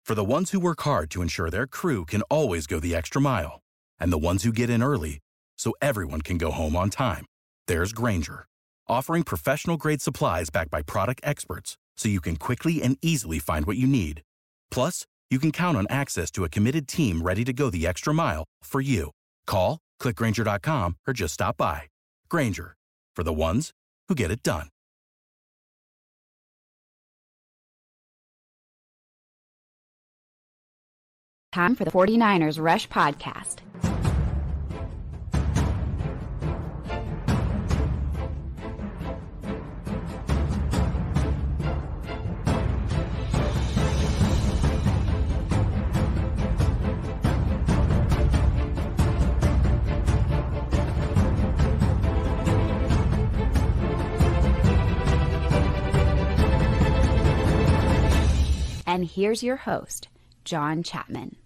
For the ones who work hard to ensure their crew can always go the extra mile, and the ones who get in early so everyone can go home on time, there's Grainger, offering professional-grade supplies backed by product experts so you can quickly and easily find what you need. Plus, you can count on access to a committed team ready to go the extra mile for you. Call, click Grainger.com, or just stop by. Grainger, for the ones who get it done. Time for the 49ers Rush Podcast. And here's your host, John Chapman.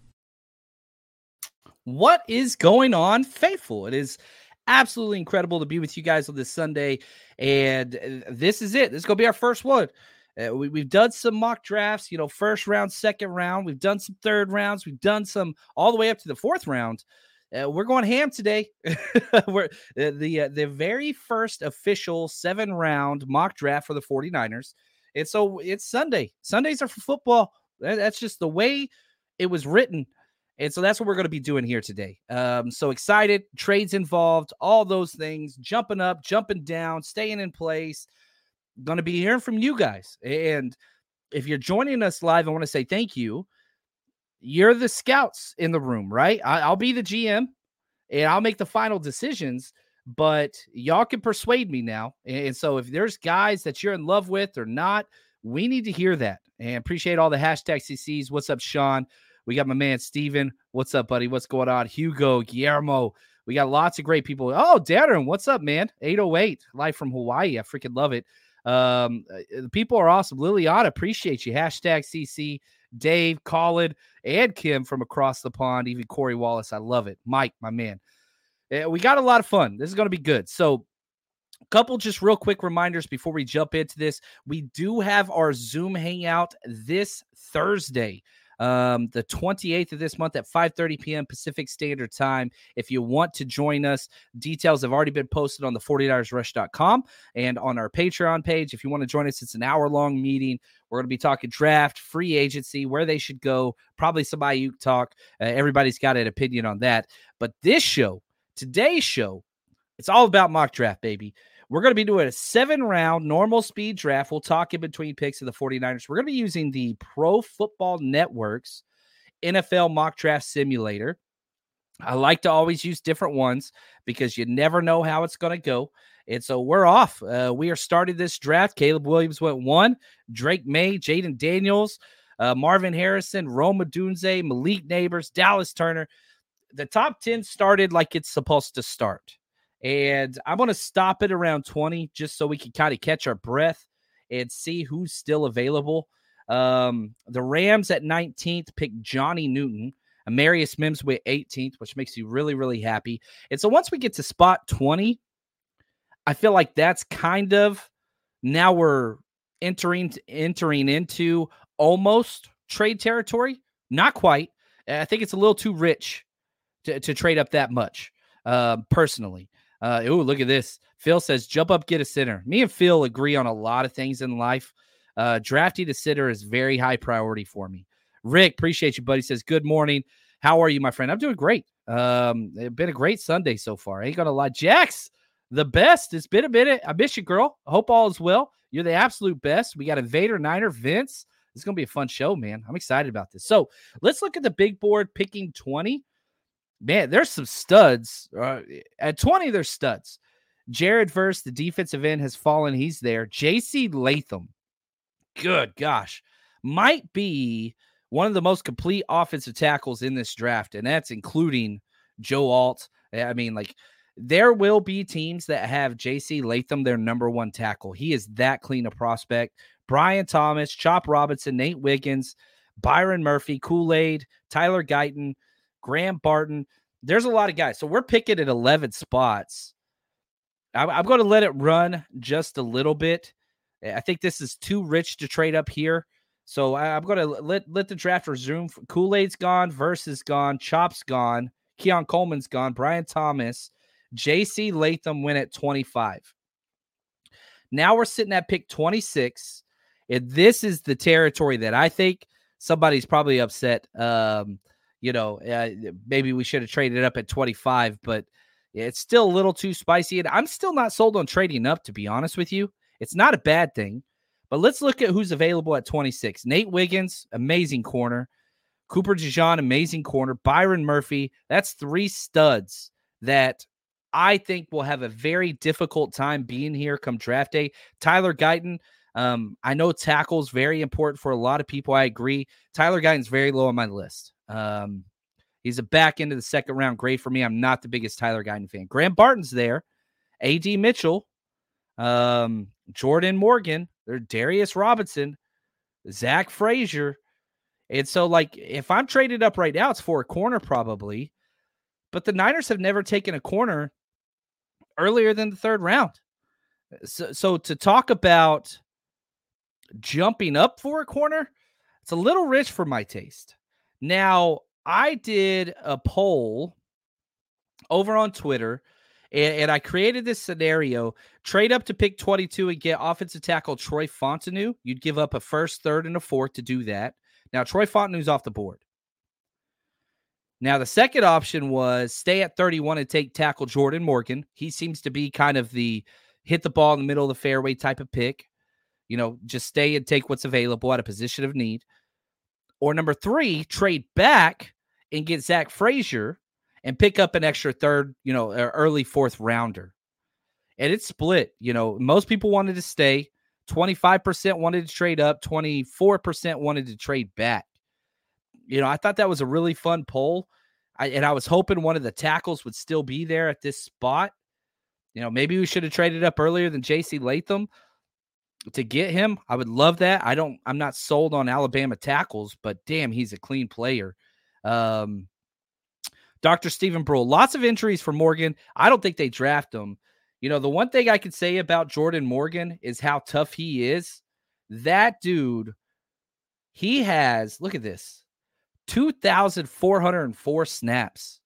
What is going on, faithful? It is absolutely incredible to be with you guys on this Sunday, and this is it. This is going to be our first one. We've done some mock drafts, first round, second round. We've done some third rounds. We've done some all the way up to the fourth round. We're going ham today. We're the very first official 7-round mock draft for the 49ers. And so it's Sunday. Sundays are for football. That's just the way it was written. And so that's what we're going to be doing here today. So excited, trades involved, all those things, jumping up, jumping down, staying in place. Going to be hearing from you guys. And if you're joining us live, I want to say thank you. You're the scouts in the room, right? I'll be the GM, and I'll make the final decisions. But y'all can persuade me now. And so if there's guys that you're in love with or not, we need to hear that. And appreciate all the hashtag CCs. What's up, Sean? We got my man, Steven. What's up, buddy? What's going on? Hugo, Guillermo. We got lots of great people. Oh, Darren, what's up, man? 808, live from Hawaii. I freaking love it. The people are awesome. Liliana, appreciate you. Hashtag CC. Dave, Colin, and Kim from across the pond. Even Corey Wallace. I love it. Mike, my man. We got a lot of fun. This is going to be good. So a couple just real quick reminders before we jump into this. We do have our Zoom hangout this Thursday, the 28th of this month at 5:30 p.m. Pacific Standard Time. If you want to join us, details have already been posted on the 49ersrush.com and on our Patreon page. If you want to join us, it's an hour-long meeting. We're going to be talking draft, free agency, where they should go, probably some IU talk. Everybody's got an opinion on that. But today's show, it's all about mock draft, baby. We're going to be doing a 7-round normal speed draft. We'll talk in between picks of the 49ers. We're going to be using the Pro Football Network's NFL mock draft simulator. I like to always use different ones because you never know how it's going to go. And so we're off. We are starting this draft. Caleb Williams went 1. Drake May, Jaden Daniels, Marvin Harrison, Rome Odunze, Malik Neighbors, Dallas Turner. The top 10 started like it's supposed to start. And I'm going to stop it around 20 just so we can kind of catch our breath and see who's still available. The Rams at 19th picked Johnny Newton. Amarius Mims with 18th, which makes you really, really happy. And so once we get to spot 20, I feel like that's kind of now we're entering into almost trade territory. Not quite. I think it's a little too rich to trade up that much, personally. Look at this. Phil says, jump up, get a center. Me and Phil agree on a lot of things in life. Drafting a center is very high priority for me. Rick, appreciate you, buddy. Says, good morning. How are you, my friend? I'm doing great. It's been a great Sunday so far. I ain't going to lie. Jax, the best. It's been a minute. I miss you, girl. I hope all is well. You're the absolute best. We got Invader, Niner, Vince. It's going to be a fun show, man. I'm excited about this. So let's look at the big board picking 20. Man, there's some studs. At 20, there's studs. Jared Verse, the defensive end, has fallen. He's there. J.C. Latham, good gosh, might be one of the most complete offensive tackles in this draft, and that's including Joe Alt. I mean, like, there will be teams that have J.C. Latham their number one tackle. He is that clean a prospect. Brian Thomas, Chop Robinson, Nate Wiggins, Byron Murphy, Kool-Aid, Tyler Guyton, Graham Barton. There's a lot of guys. So we're picking at 11 spots. I'm going to let it run just a little bit. I think this is too rich to trade up here. So I'm going to let the draft resume. Kool-Aid's gone, Verse is gone, Chop's gone, Keon Coleman's gone, Brian Thomas, J.C. Latham went at 25. Now we're sitting at pick 26, and this is the territory that I think somebody's probably upset. Maybe we should have traded up at 25, but it's still a little too spicy, and I'm still not sold on trading up, to be honest with you. It's not a bad thing. But let's look at who's available at 26. Nate Wiggins, amazing corner. Cooper DeJean, amazing corner. Byron Murphy, that's 3 studs that I think will have a very difficult time being here come draft day. Tyler Guyton, I know tackle's very important for a lot of people. I agree. Tyler Guyton's very low on my list. He's a back end of the second round grade for me. I'm not the biggest Tyler Guyton fan. Graham Barton's there. A.D. Mitchell, Jordan Morgan, there's Darius Robinson, Zach Frazier. And so, like, if I'm traded up right now, it's for a corner probably. But the Niners have never taken a corner earlier than the third round. So to talk about jumping up for a corner, it's a little rich for my taste. Now, I did a poll over on Twitter, and I created this scenario. Trade up to pick 22 and get offensive tackle Troy Fontenot. You'd give up a first, third, and a fourth to do that. Now, Troy Fontenot's off the board. Now, the second option was stay at 31 and take tackle Jordan Morgan. He seems to be kind of the hit the ball in the middle of the fairway type of pick. Just stay and take what's available at a position of need. Or number 3, trade back and get Zach Frazier and pick up an extra third, early fourth rounder. And it's split. Most people wanted to stay. 25% wanted to trade up. 24% wanted to trade back. I thought that was a really fun poll. I was hoping one of the tackles would still be there at this spot. Maybe we should have traded up earlier than J.C. Latham to get him. I would love that. I'm not sold on Alabama tackles, but damn, he's a clean player. Dr. Stephen Brule, lots of injuries for Morgan. I don't think they draft him. The one thing I could say about Jordan Morgan is how tough he is. That dude, he has, look at this, 2,404 snaps.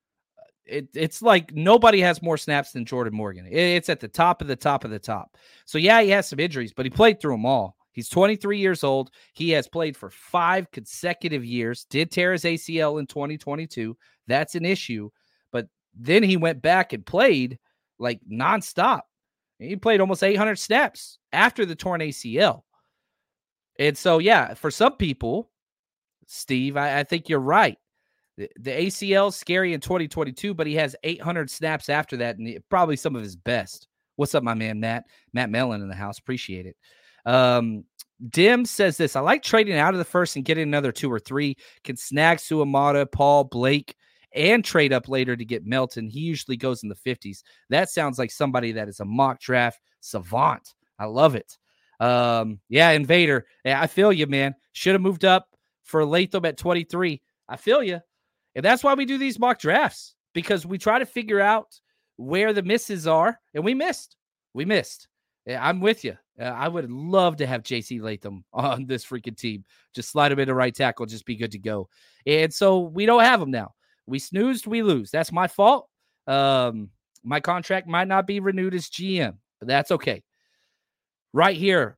It's like nobody has more snaps than Jordan Morgan. It's at the top of the top of the top. So, yeah, he has some injuries, but he played through them all. He's 23 years old. He has played for 5 consecutive years, did tear his ACL in 2022. That's an issue. But then he went back and played like nonstop. He played almost 800 snaps after the torn ACL. And so, yeah, for some people, Steve, I think you're right. The ACL is scary in 2022, but he has 800 snaps after that, and probably some of his best. What's up, my man, Matt? Matt Mellon in the house. Appreciate it. Dim says this. I like trading out of the first and getting another 2 or 3. Can snag Suamata, Paul, Blake, and trade up later to get Melton. He usually goes in the 50s. That sounds like somebody that is a mock draft savant. I love it. Invader. Yeah, I feel you, man. Should have moved up for Latham at 23. I feel you. And that's why we do these mock drafts, because we try to figure out where the misses are, and we missed. Yeah, I'm with you. I would love to have J.C. Latham on this freaking team. Just slide him into right tackle, just be good to go. And so we don't have him now. We snoozed, we lose. That's my fault. My contract might not be renewed as GM, but that's okay. Right here.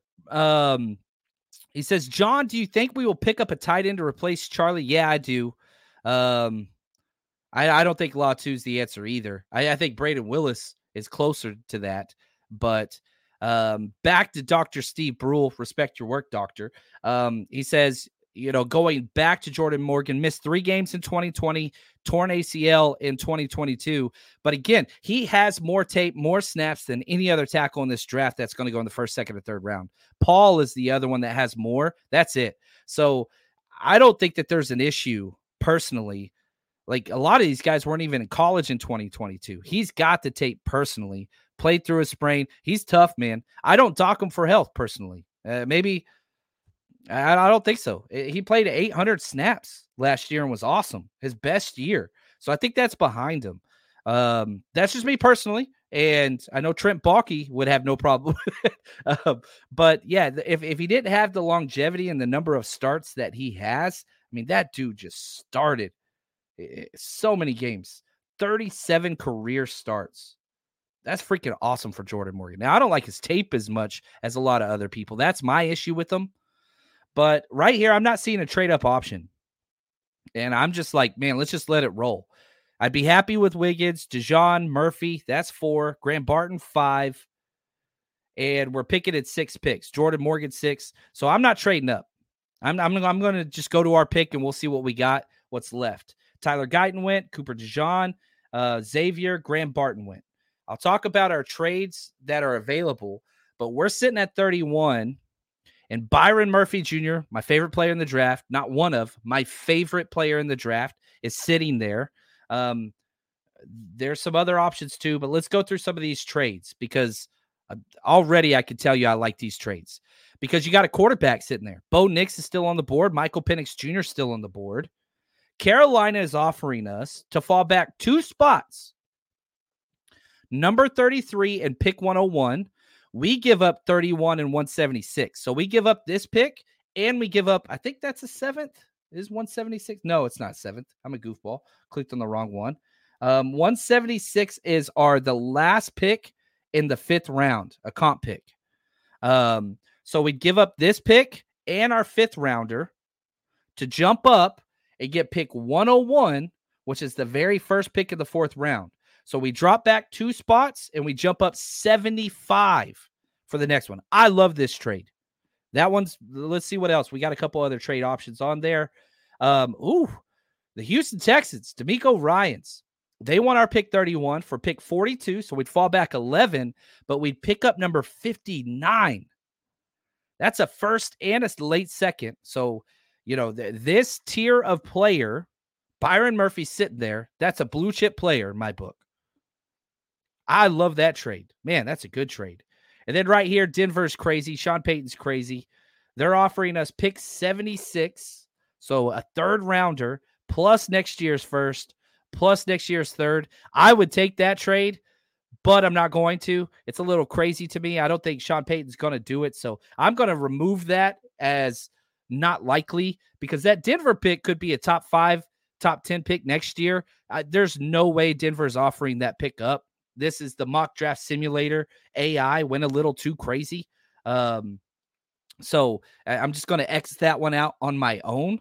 He says, John, do you think we will pick up a tight end to replace Charlie? Yeah, I do. I don't think Latu is the answer either. I think Braden Willis is closer to that. But back to Dr. Steve Brule, respect your work, doctor. He says, going back to Jordan Morgan, missed 3 games in 2020, torn ACL in 2022. But again, he has more tape, more snaps than any other tackle in this draft that's going to go in the first, second, or third round. Paul is the other one that has more. That's it. So I don't think that there's an issue personally. Like, a lot of these guys weren't even in college in 2022. He's got the tape personally, played through a sprain. He's tough, man. I don't dock him for health personally. Maybe I don't think so. He played 800 snaps last year and was awesome. His best year. So I think that's behind him. That's just me personally. And I know Trent Baalke would have no problem with it. But yeah, if he didn't have the longevity and the number of starts that he has, I mean, that dude just started so many games, 37 career starts. That's freaking awesome for Jordan Morgan. Now, I don't like his tape as much as a lot of other people. That's my issue with him. But right here, I'm not seeing a trade-up option. And I'm just like, man, let's just let it roll. I'd be happy with Wiggins, DeJohn, Murphy. That's 4. Graham Barton, 5. And we're picking at 6 picks. Jordan Morgan, 6. So I'm not trading up. I'm going to just go to our pick, and we'll see what we got, what's left. Tyler Guyton went. Cooper DeJean, Xavier, Graham Barton went. I'll talk about our trades that are available, but we're sitting at 31. And Byron Murphy Jr., my favorite player in the draft, not one of, my favorite player in the draft, is sitting there. There's some other options too, but let's go through some of these trades because already I can tell you I like these trades because you got a quarterback sitting there. Bo Nix is still on the board. Michael Penix Jr. is still on the board. Carolina is offering us to fall back 2 spots. Number 33 and pick 101. We give up 31 and 176. So we give up this pick and we give up, I think that's a 7th. Is 176? No, it's not 7th. I'm a goofball. Clicked on the wrong one. 176 is the last pick in the 5th round, a comp pick. So we give up this pick and our 5th rounder to jump up and get pick 101, which is the very first pick of the 4th round. So we drop back 2 spots and we jump up 75 for the next one. I love this trade. Let's see what else. We got a couple other trade options on there. The Houston Texans, DeMeco Ryans. They want our pick 31 for pick 42. So we'd fall back 11, but we'd pick up number 59. That's a first and a late second. So, this tier of player, Byron Murphy sitting there, that's a blue chip player in my book. I love that trade. Man, that's a good trade. And then right here, Denver's crazy. Sean Payton's crazy. They're offering us pick 76, so a 3rd rounder, plus next year's 1st, plus next year's 3rd. I would take that trade, but I'm not going to. It's a little crazy to me. I don't think Sean Payton's going to do it, so I'm going to remove that as not likely because that Denver pick could be a top 5, top 10 pick next year. There's no way Denver's offering that pick up. This is the mock draft simulator. AI went a little too crazy. So I'm just going to X that one out on my own.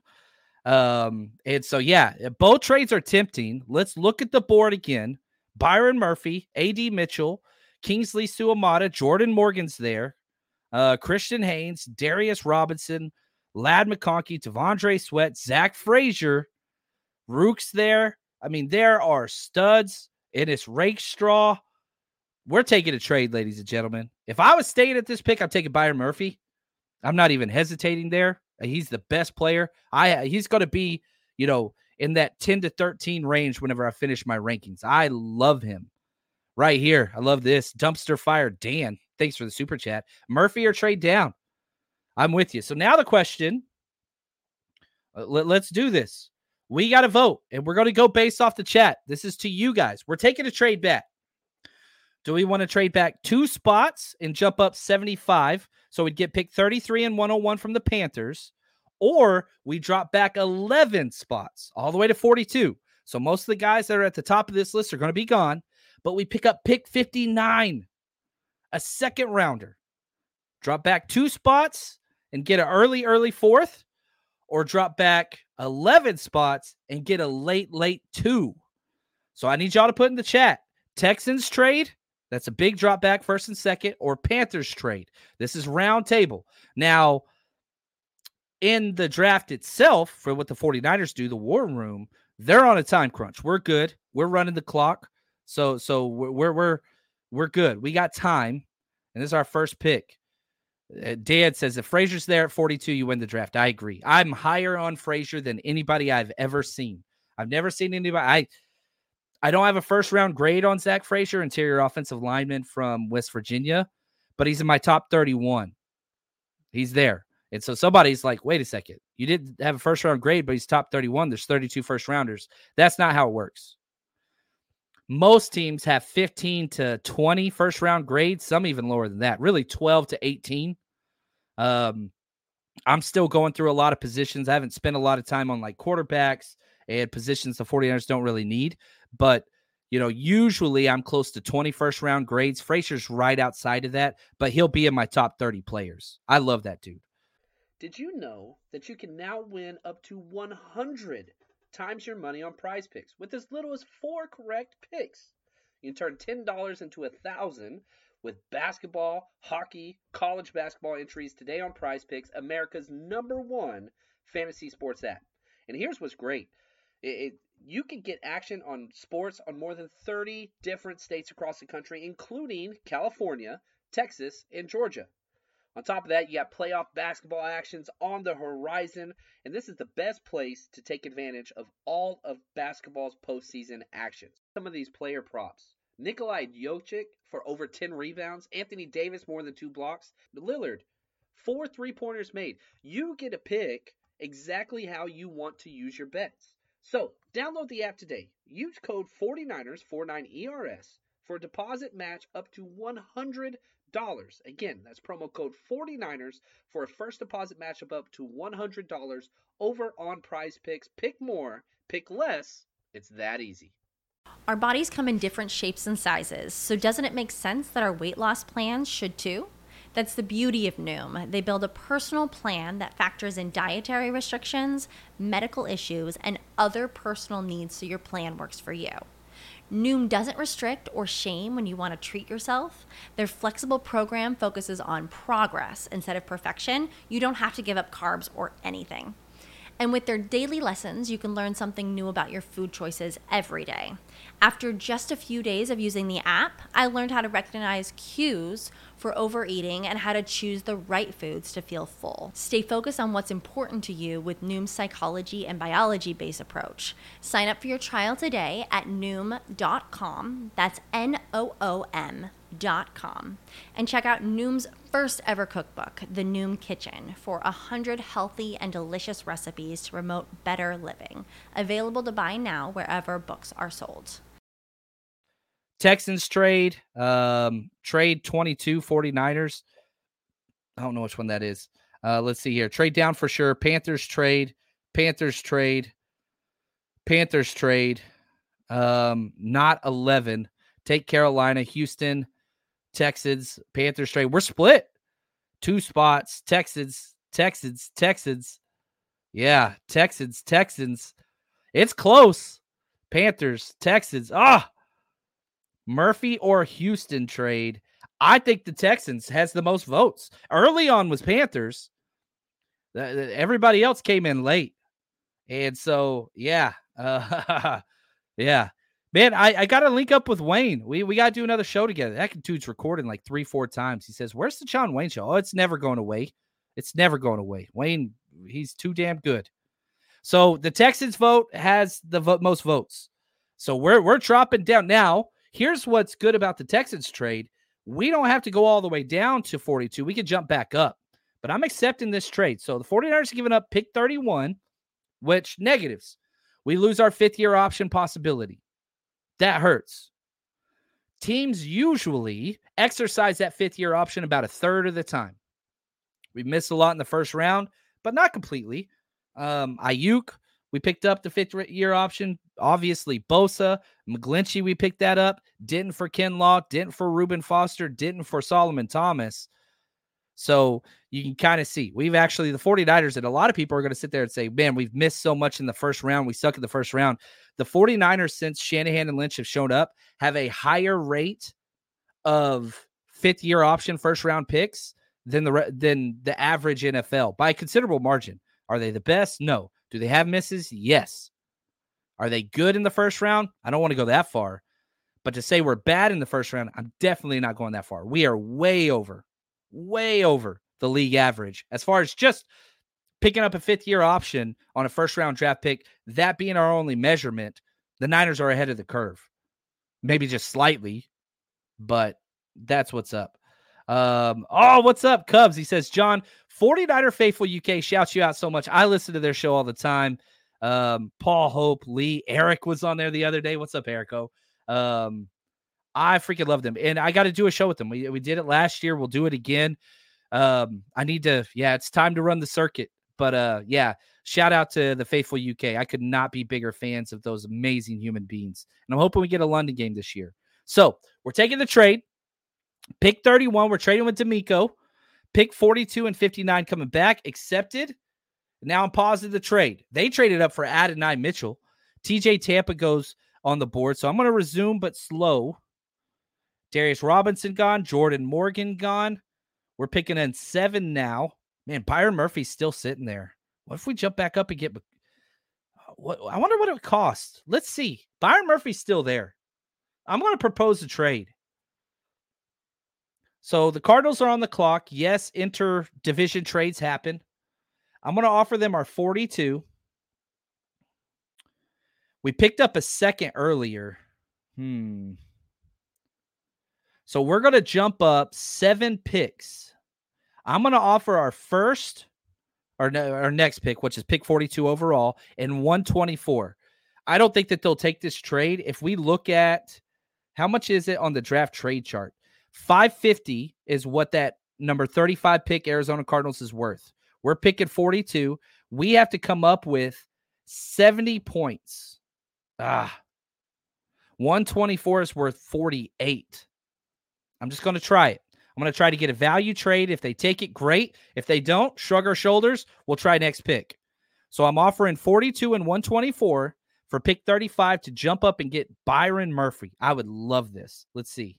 And so, yeah, both trades are tempting. Let's look at the board again. Byron Murphy, A.D. Mitchell, Kingsley Suamata, Jordan Morgan's there, Christian Haynes, Darius Robinson, Ladd McConkey, Devondre Sweat, Zach Frazier, Rook's there. I mean, there are studs. And it's rake straw. We're taking a trade, ladies and gentlemen. If I was staying at this pick, I'm taking Byron Murphy. I'm not even hesitating there. He's the best player. He's going to be, in that 10 to 13 range whenever I finish my rankings. I love him. Right here. I love this. Dumpster Fire Dan. Thanks for the super chat. Murphy or trade down? I'm with you. So now the question, let's do this. We got to vote, and we're going to go based off the chat. This is to you guys. We're taking a trade back. Do we want to trade back 2 spots and jump up 75? So we'd get pick 33 and 101 from the Panthers, or we drop back 11 spots all the way to 42. So most of the guys that are at the top of this list are going to be gone, but we pick up pick 59, a 2nd rounder. Drop back 2 spots and get an early 4th, or drop back 11 spots and get a late 2. So I need y'all to put in the chat. Texans trade, that's a big drop back 1st and 2nd, or Panthers trade. This is round table. Now, in the draft itself, for what the 49ers do, the war room, they're on a time crunch. We're good. We're running the clock. So we're good. We got time. And this is our first pick. Dan says, if Frazier's there at 42, you win the draft. I agree. I'm higher on Frazier than anybody I've ever seen. I've never seen anybody. I don't have a 1st-round grade on Zach Frazier, interior offensive lineman from West Virginia, but he's in my top 31. He's there. And so somebody's like, wait a second. You didn't have a 1st-round grade, but he's top 31. There's 32 1st-rounders. That's not how it works. Most teams have 15 to 20 first round grades, some even lower than that, really 12 to 18. I'm still going through a lot of positions. I haven't spent a lot of time on like quarterbacks and positions the 49ers don't really need. But, usually I'm close to 20 first round grades. Frazier's right outside of that, but he'll be in my top 30 players. I love that dude. Did you know that you can now win up to 100 times your money on Prize Picks with as little as 4 correct picks? You can turn $10 into $1,000 with basketball, hockey, college basketball entries today on Prize Picks, America's #1 fantasy sports app. And here's what's great. You can get action on sports on more than 30 different states across the country, including California, Texas, and Georgia. On top of that, you got playoff basketball actions on the horizon, and this is the best place to take advantage of all of basketball's postseason actions. Some of these player props. Nikolai Jokic for over 10 rebounds. Anthony Davis more than 2 blocks. Lillard, 4 3-pointers made. You get to pick exactly how you want to use your bets. So, download the app today. Use code 49ers, 49ERS, for a deposit match up to $100. Again, that's promo code 49ers for a first deposit match up to $100 over on Prize Picks. Pick more, pick less. It's that easy. Our bodies come in different shapes and sizes, so doesn't it make sense that our weight loss plans should too? That's the beauty of Noom. They build a personal plan that factors in dietary restrictions, medical issues, and other personal needs so your plan works for you. Noom doesn't restrict or shame when you want to treat yourself. Their flexible program focuses on progress instead of perfection. You don't have to give up carbs or anything. And with their daily lessons, you can learn something new about your food choices every day. After just a few days of using the app, I learned how to recognize cues for overeating and how to choose the right foods to feel full. Stay focused on what's important to you with Noom's psychology and biology-based approach. Sign up for your trial today at Noom.com. That's Noom.com. And check out Noom's first ever cookbook, The Noom Kitchen, for 100 healthy and delicious recipes to promote better living. Available to buy now wherever books are sold. Texans trade 22 49ers. I don't know which one that is. Let's see here. Trade down for sure. Panthers trade. Not 11. Take Carolina, Houston, Texans, Panthers trade. We're split. 2 spots. Texans. Yeah, Texans. It's close. Panthers, Texans. Murphy or Houston trade. I think the Texans has the most votes. Early on was Panthers. Everybody else came in late. And so, yeah. Yeah. Man, I got to link up with Wayne. We got to do another show together. That dude's recording like 3-4 times. He says, where's the John Wayne show? Oh, it's never going away. Wayne, he's too damn good. So the Texans vote has the most votes. So we're dropping down. Now, here's what's good about the Texans trade. We don't have to go all the way down to 42. We can jump back up. But I'm accepting this trade. So the 49ers are giving up pick 31, which negatives. We lose our 5th-year option possibility. That hurts. Teams usually exercise that 5th-year option about a third of the time. We missed a lot in the first round, but not completely. Ayuk, we picked up the 5th-year option. Obviously, Bosa, McGlinchey, we picked that up. Didn't for Kinlaw, didn't for Reuben Foster, didn't for Solomon Thomas. So you can kind of see. We've actually, the 49ers, and a lot of people are going to sit there and say, man, we've missed so much in the first round. We suck in the first round. The 49ers, since Shanahan and Lynch have shown up, have a higher rate of 5th-year option first-round picks than the average NFL by a considerable margin. Are they the best? No. Do they have misses? Yes. Are they good in the first round? I don't want to go that far. But to say we're bad in the first round, I'm definitely not going that far. We are way over the league average. As far as just picking up a 5th-year option on a first-round draft pick, that being our only measurement, the Niners are ahead of the curve. Maybe just slightly, but that's what's up. What's up, Cubs? He says, John, 49er Faithful UK shouts you out so much. I listen to their show all the time. Paul, Hope, Lee, Eric was on there the other day. What's up, Erico? I freaking love them, and I got to do a show with them. We did it last year. We'll do it again. I need to. Yeah, it's time to run the circuit. But yeah, shout out to the Faithful UK. I could not be bigger fans of those amazing human beings, and I'm hoping we get a London game this year. So we're taking the trade. Pick 31. We're trading with D'Amico. Pick 42 and 59 coming back. Accepted. Now I'm pausing the trade. They traded up for Adonai Mitchell. TJ Tampa goes on the board. So I'm going to resume, but slow. Darius Robinson gone. Jordan Morgan gone. We're picking in 7 now. Man, Byron Murphy's still sitting there. What if we jump back up and get what? I wonder what it would cost. Let's see. Byron Murphy's still there. I'm going to propose a trade. So the Cardinals are on the clock. Yes, inter-division trades happen. I'm going to offer them our 42. We picked up a second earlier. So we're going to jump up 7 picks. I'm going to offer our first, our next pick, which is pick 42 overall, and 124. I don't think that they'll take this trade. If we look at how much is it on the draft trade chart, 550 is what that number 35 pick Arizona Cardinals is worth. We're picking 42. We have to come up with 70 points. 124 is worth 48. I'm just going to try it. I'm going to try to get a value trade. If they take it, great. If they don't, shrug our shoulders. We'll try next pick. So I'm offering 42 and 124 for pick 35 to jump up and get Byron Murphy. I would love this. Let's see.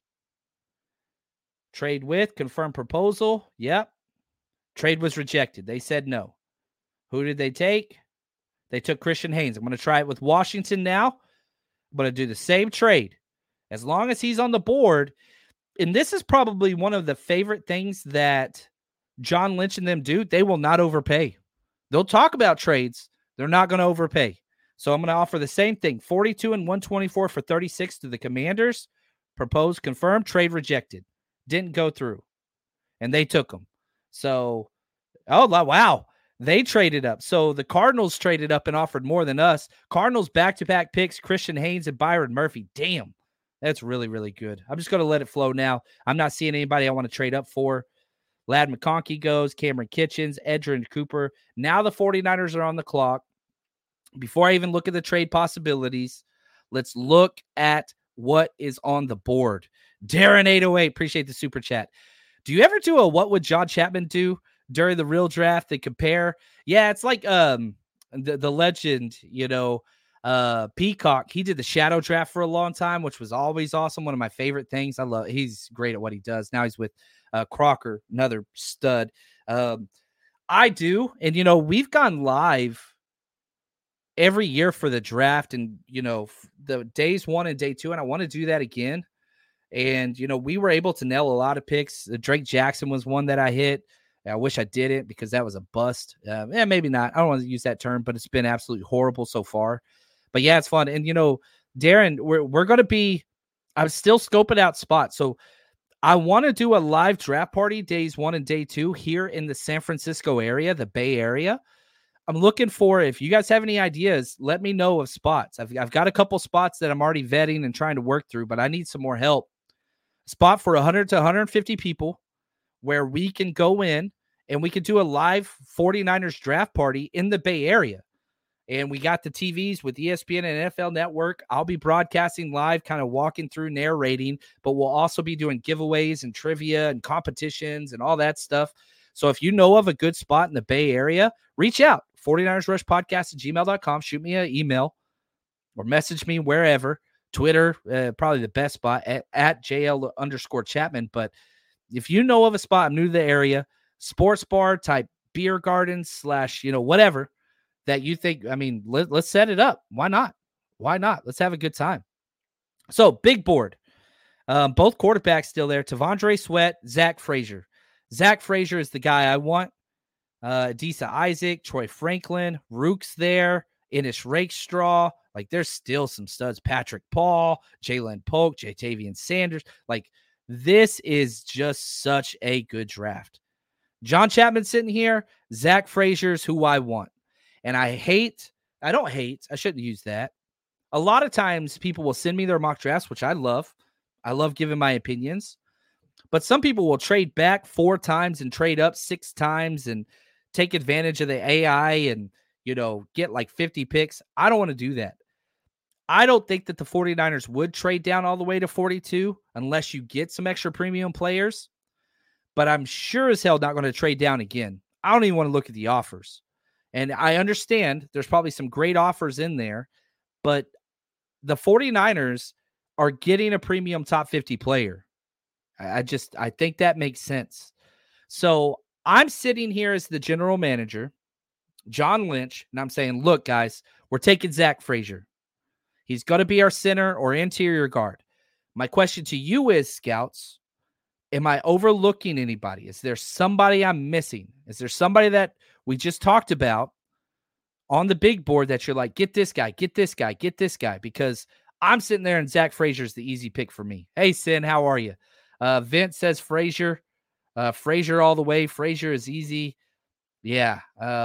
Trade with, confirm proposal. Yep. Trade was rejected. They said no. Who did they take? They took Christian Haynes. I'm going to try it with Washington now. I'm going to do the same trade. As long as he's on the board. And this is probably one of the favorite things that John Lynch and them do. They will not overpay. They'll talk about trades. They're not going to overpay. So I'm going to offer the same thing. 42 and 124 for 36 to the Commanders. Proposed, confirmed, trade rejected. Didn't go through. And they took them. So, oh, wow. They traded up. So the Cardinals traded up and offered more than us. Cardinals back-to-back picks, Christian Haynes and Byron Murphy. Damn. That's really, really good. I'm just going to let it flow now. I'm not seeing anybody I want to trade up for. Ladd McConkey goes, Cameron Kitchens, Edgerrin Cooper. Now the 49ers are on the clock. Before I even look at the trade possibilities, let's look at what is on the board. Darren 808, appreciate the super chat. Do you ever do a what would John Chapman do during the real draft? They compare. Yeah, it's like the legend, Peacock. He did the shadow draft for a long time, which was always awesome. One of my favorite things. He's great at what he does. Now he's with Crocker, another stud. I do. And, we've gone live every year for the draft and, the days 1 and day 2. And I want to do that again. And, we were able to nail a lot of picks. Drake Jackson was one that I hit. I wish I didn't because that was a bust. Maybe not. I don't want to use that term, but it's been absolutely horrible so far. But yeah, it's fun. And, Darren, we're going to be, I'm still scoping out spots. So I want to do a live draft party days 1 and day 2 here in the San Francisco area, the Bay Area. I'm looking for, if you guys have any ideas, let me know of spots. I've got a couple spots that I'm already vetting and trying to work through, but I need some more help. Spot for 100 to 150 people where we can go in and we can do a live 49ers draft party in the Bay Area. And we got the TVs with ESPN and NFL Network. I'll be broadcasting live, kind of walking through, narrating, but we'll also be doing giveaways and trivia and competitions and all that stuff. So if you know of a good spot in the Bay Area, reach out. 49ersrushpodcast@gmail.com. Shoot me an email or message me wherever. Twitter, probably the best spot at JL_Chapman. But if you know of a spot, I'm new to the area, sports bar type beer garden / whatever that you think, let's set it up. Why not? Let's have a good time. So big board. Both quarterbacks still there. T'Vondre Sweat, Zach Frazier. Zach Frazier is the guy I want. Adisa Isaac, Troy Franklin, Rook's there. Inish Rakestraw. Like, there's still some studs. Patrick Paul, Jalen Polk, Jatavian Sanders. Like, this is just such a good draft. John Chapman sitting here. Zach Frazier's who I want. And I shouldn't use that. a lot of times people will send me their mock drafts, which I love. I love giving my opinions. But some people will trade back 4 times and trade up 6 times and take advantage of the AI and, get like 50 picks. I don't want to do that. I don't think that the 49ers would trade down all the way to 42 unless you get some extra premium players. But I'm sure as hell not going to trade down again. I don't even want to look at the offers. And I understand there's probably some great offers in there, but the 49ers are getting a premium top 50 player. I think that makes sense. So I'm sitting here as the general manager, John Lynch, and I'm saying, look, guys, we're taking Zach Frazier. He's going to be our center or interior guard. My question to you is, scouts, am I overlooking anybody? Is there somebody I'm missing? Is there somebody that we just talked about on the big board that you're like, get this guy, get this guy, get this guy? Because I'm sitting there and Zach Frazier's the easy pick for me. Hey, Sin, how are you? Vince says Frazier. Frazier all the way. Frazier is easy. Yeah.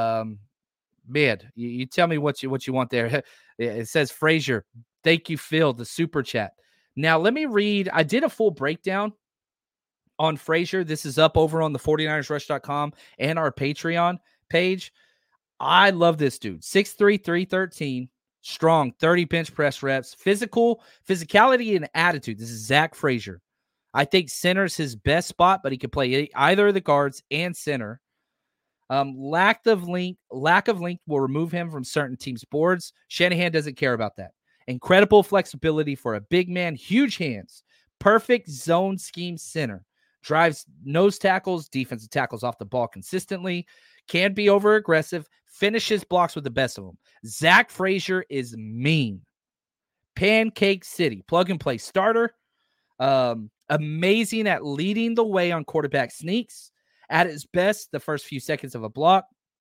Man, you tell me what you want there. It says Frazier. Thank you, Phil, the super chat. Now, let me read. I did a full breakdown on Frazier. This is up over on the 49ersrush.com and our Patreon page. I love this dude. 6'3", 313, strong, 30 bench press reps, physicality and attitude. This is Zach Frazier. I think center's his best spot, but he can play either of the guards and center. Lack of length will remove him from certain teams' boards. Shanahan doesn't care about that. Incredible flexibility for a big man, huge hands, perfect zone scheme center. Drives nose tackles, defensive tackles off the ball consistently, can be over aggressive, finishes blocks with the best of them. Zach Frazier is mean. Pancake City, plug and play starter. Amazing at leading the way on quarterback sneaks. At his best, the first few seconds of a block.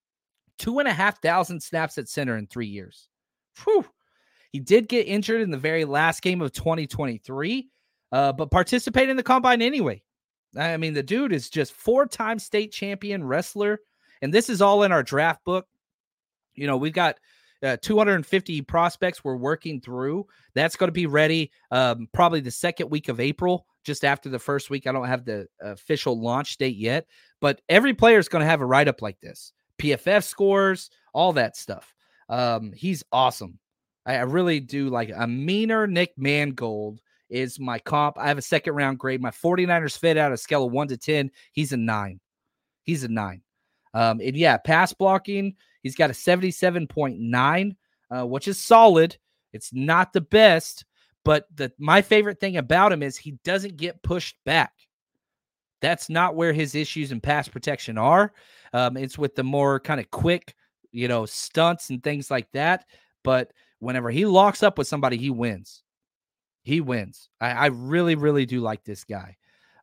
2,500 snaps at center in 3 years. Whew. He did get injured in the very last game of 2023, but participated in the combine anyway. I mean, the dude is just 4-time state champion wrestler, and this is all in our draft book. We've got 250 prospects we're working through. That's going to be ready probably the second week of April, just after the first week. I don't have the official launch date yet, but every player is going to have a write-up like this. PFF scores, all that stuff. He's awesome. I really do like a meaner Nick Mangold is my comp. I have a second-round grade. My 49ers fit out a scale of 1 to 10. He's a 9. He's a 9. And yeah, pass blocking, he's got a 77.9, which is solid. It's not the best, but my favorite thing about him is he doesn't get pushed back. That's not where his issues in pass protection are. It's with the more kind of quick, stunts and things like that. But whenever he locks up with somebody, he wins. He wins. I really, really do like this guy.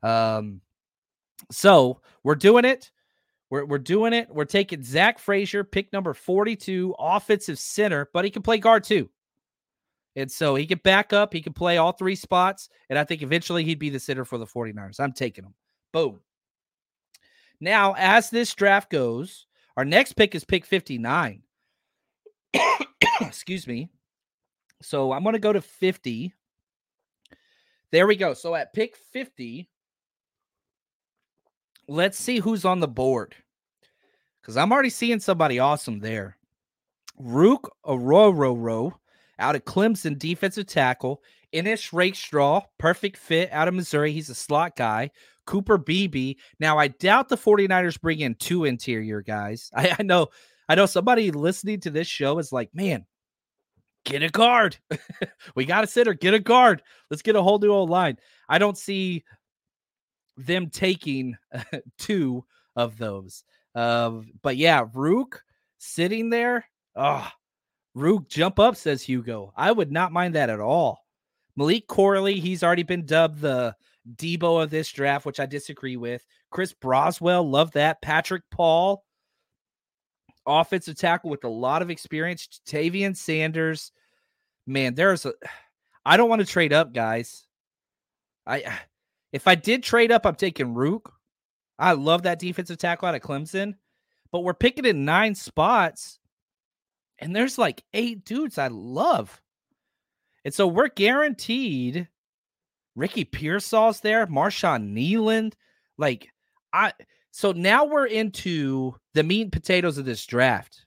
So we're doing it. We're doing it. We're taking Zach Frazier, pick number 42, offensive center, but he can play guard too. And so he can back up. He can play all 3 spots. And I think eventually he'd be the center for the 49ers. I'm taking him. Boom. Now, as this draft goes, our next pick is pick 59. Excuse me. So I'm going to go to 50. There we go. So at pick 50, let's see who's on the board, because I'm already seeing somebody awesome there. Rook Ororo out of Clemson, defensive tackle. Inish Rakestraw, perfect fit out of Missouri. He's a slot guy. Cooper Beebe. Now, I doubt the 49ers bring in 2 interior guys. I know somebody listening to this show is like, man, get a guard. We got a center. Get a guard. Let's get a whole new old line. I don't see them taking 2 of those. But yeah, Rook sitting there. Rook jump up, says Hugo. I would not mind that at all. Malik Corley, he's already been dubbed the Debo of this draft, which I disagree with. Chris Broswell, love that. Patrick Paul, offensive tackle with a lot of experience. Tavian Sanders. Man, I don't want to trade up, guys. If I did trade up, I'm taking Rook. I love that defensive tackle out of Clemson. But we're picking in 9 spots, and there's like 8 dudes I love. And so we're guaranteed Ricky Pearsall's there, Marshawn Kneeland. So now we're into the meat and potatoes of this draft.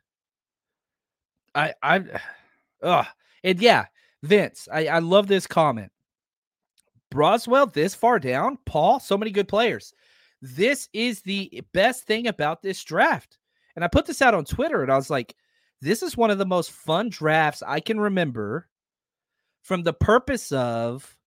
And yeah, Vince, I love this comment. Broswell this far down, Paul, so many good players. This is the best thing about this draft. And I put this out on Twitter, and I was like, this is one of the most fun drafts I can remember from the purpose of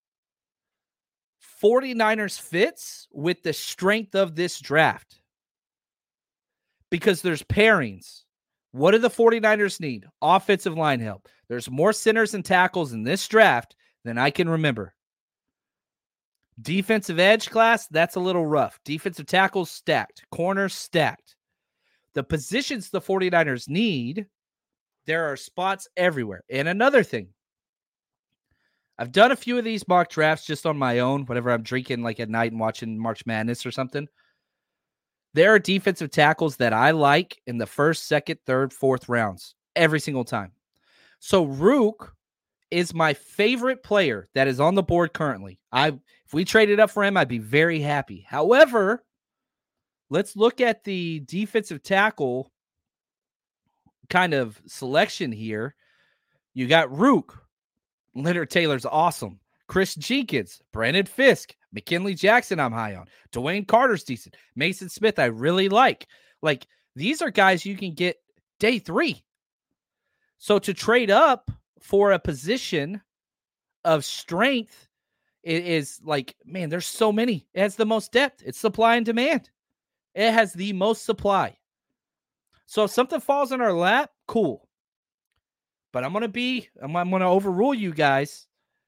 49ers fits with the strength of this draft. Because there's pairings. What do the 49ers need? Offensive line help. There's more centers and tackles in this draft than I can remember. Defensive edge class, that's a little rough. Defensive tackles stacked. Corners stacked. The positions the 49ers need, there are spots everywhere. And another thing, I've done a few of these mock drafts just on my own, whenever I'm drinking like at night and watching March Madness or something. There are defensive tackles that I like in the first, second, third, fourth rounds every single time. So Rook is my favorite player that is on the board currently. If we traded up for him, I'd be very happy. However, let's look at the defensive tackle kind of selection here. You got Rook. Leonard Taylor's awesome. Chris Jenkins, Brandon Fisk, McKinley Jackson I'm high on. Dwayne Carter's decent. Mason Smith I really like. Like, these are guys you can get day 3. So to trade up for a position of strength is like, man, there's so many. It has the most depth. It's supply and demand. It has the most supply. So if something falls in our lap, cool. But I'm going to overrule you guys.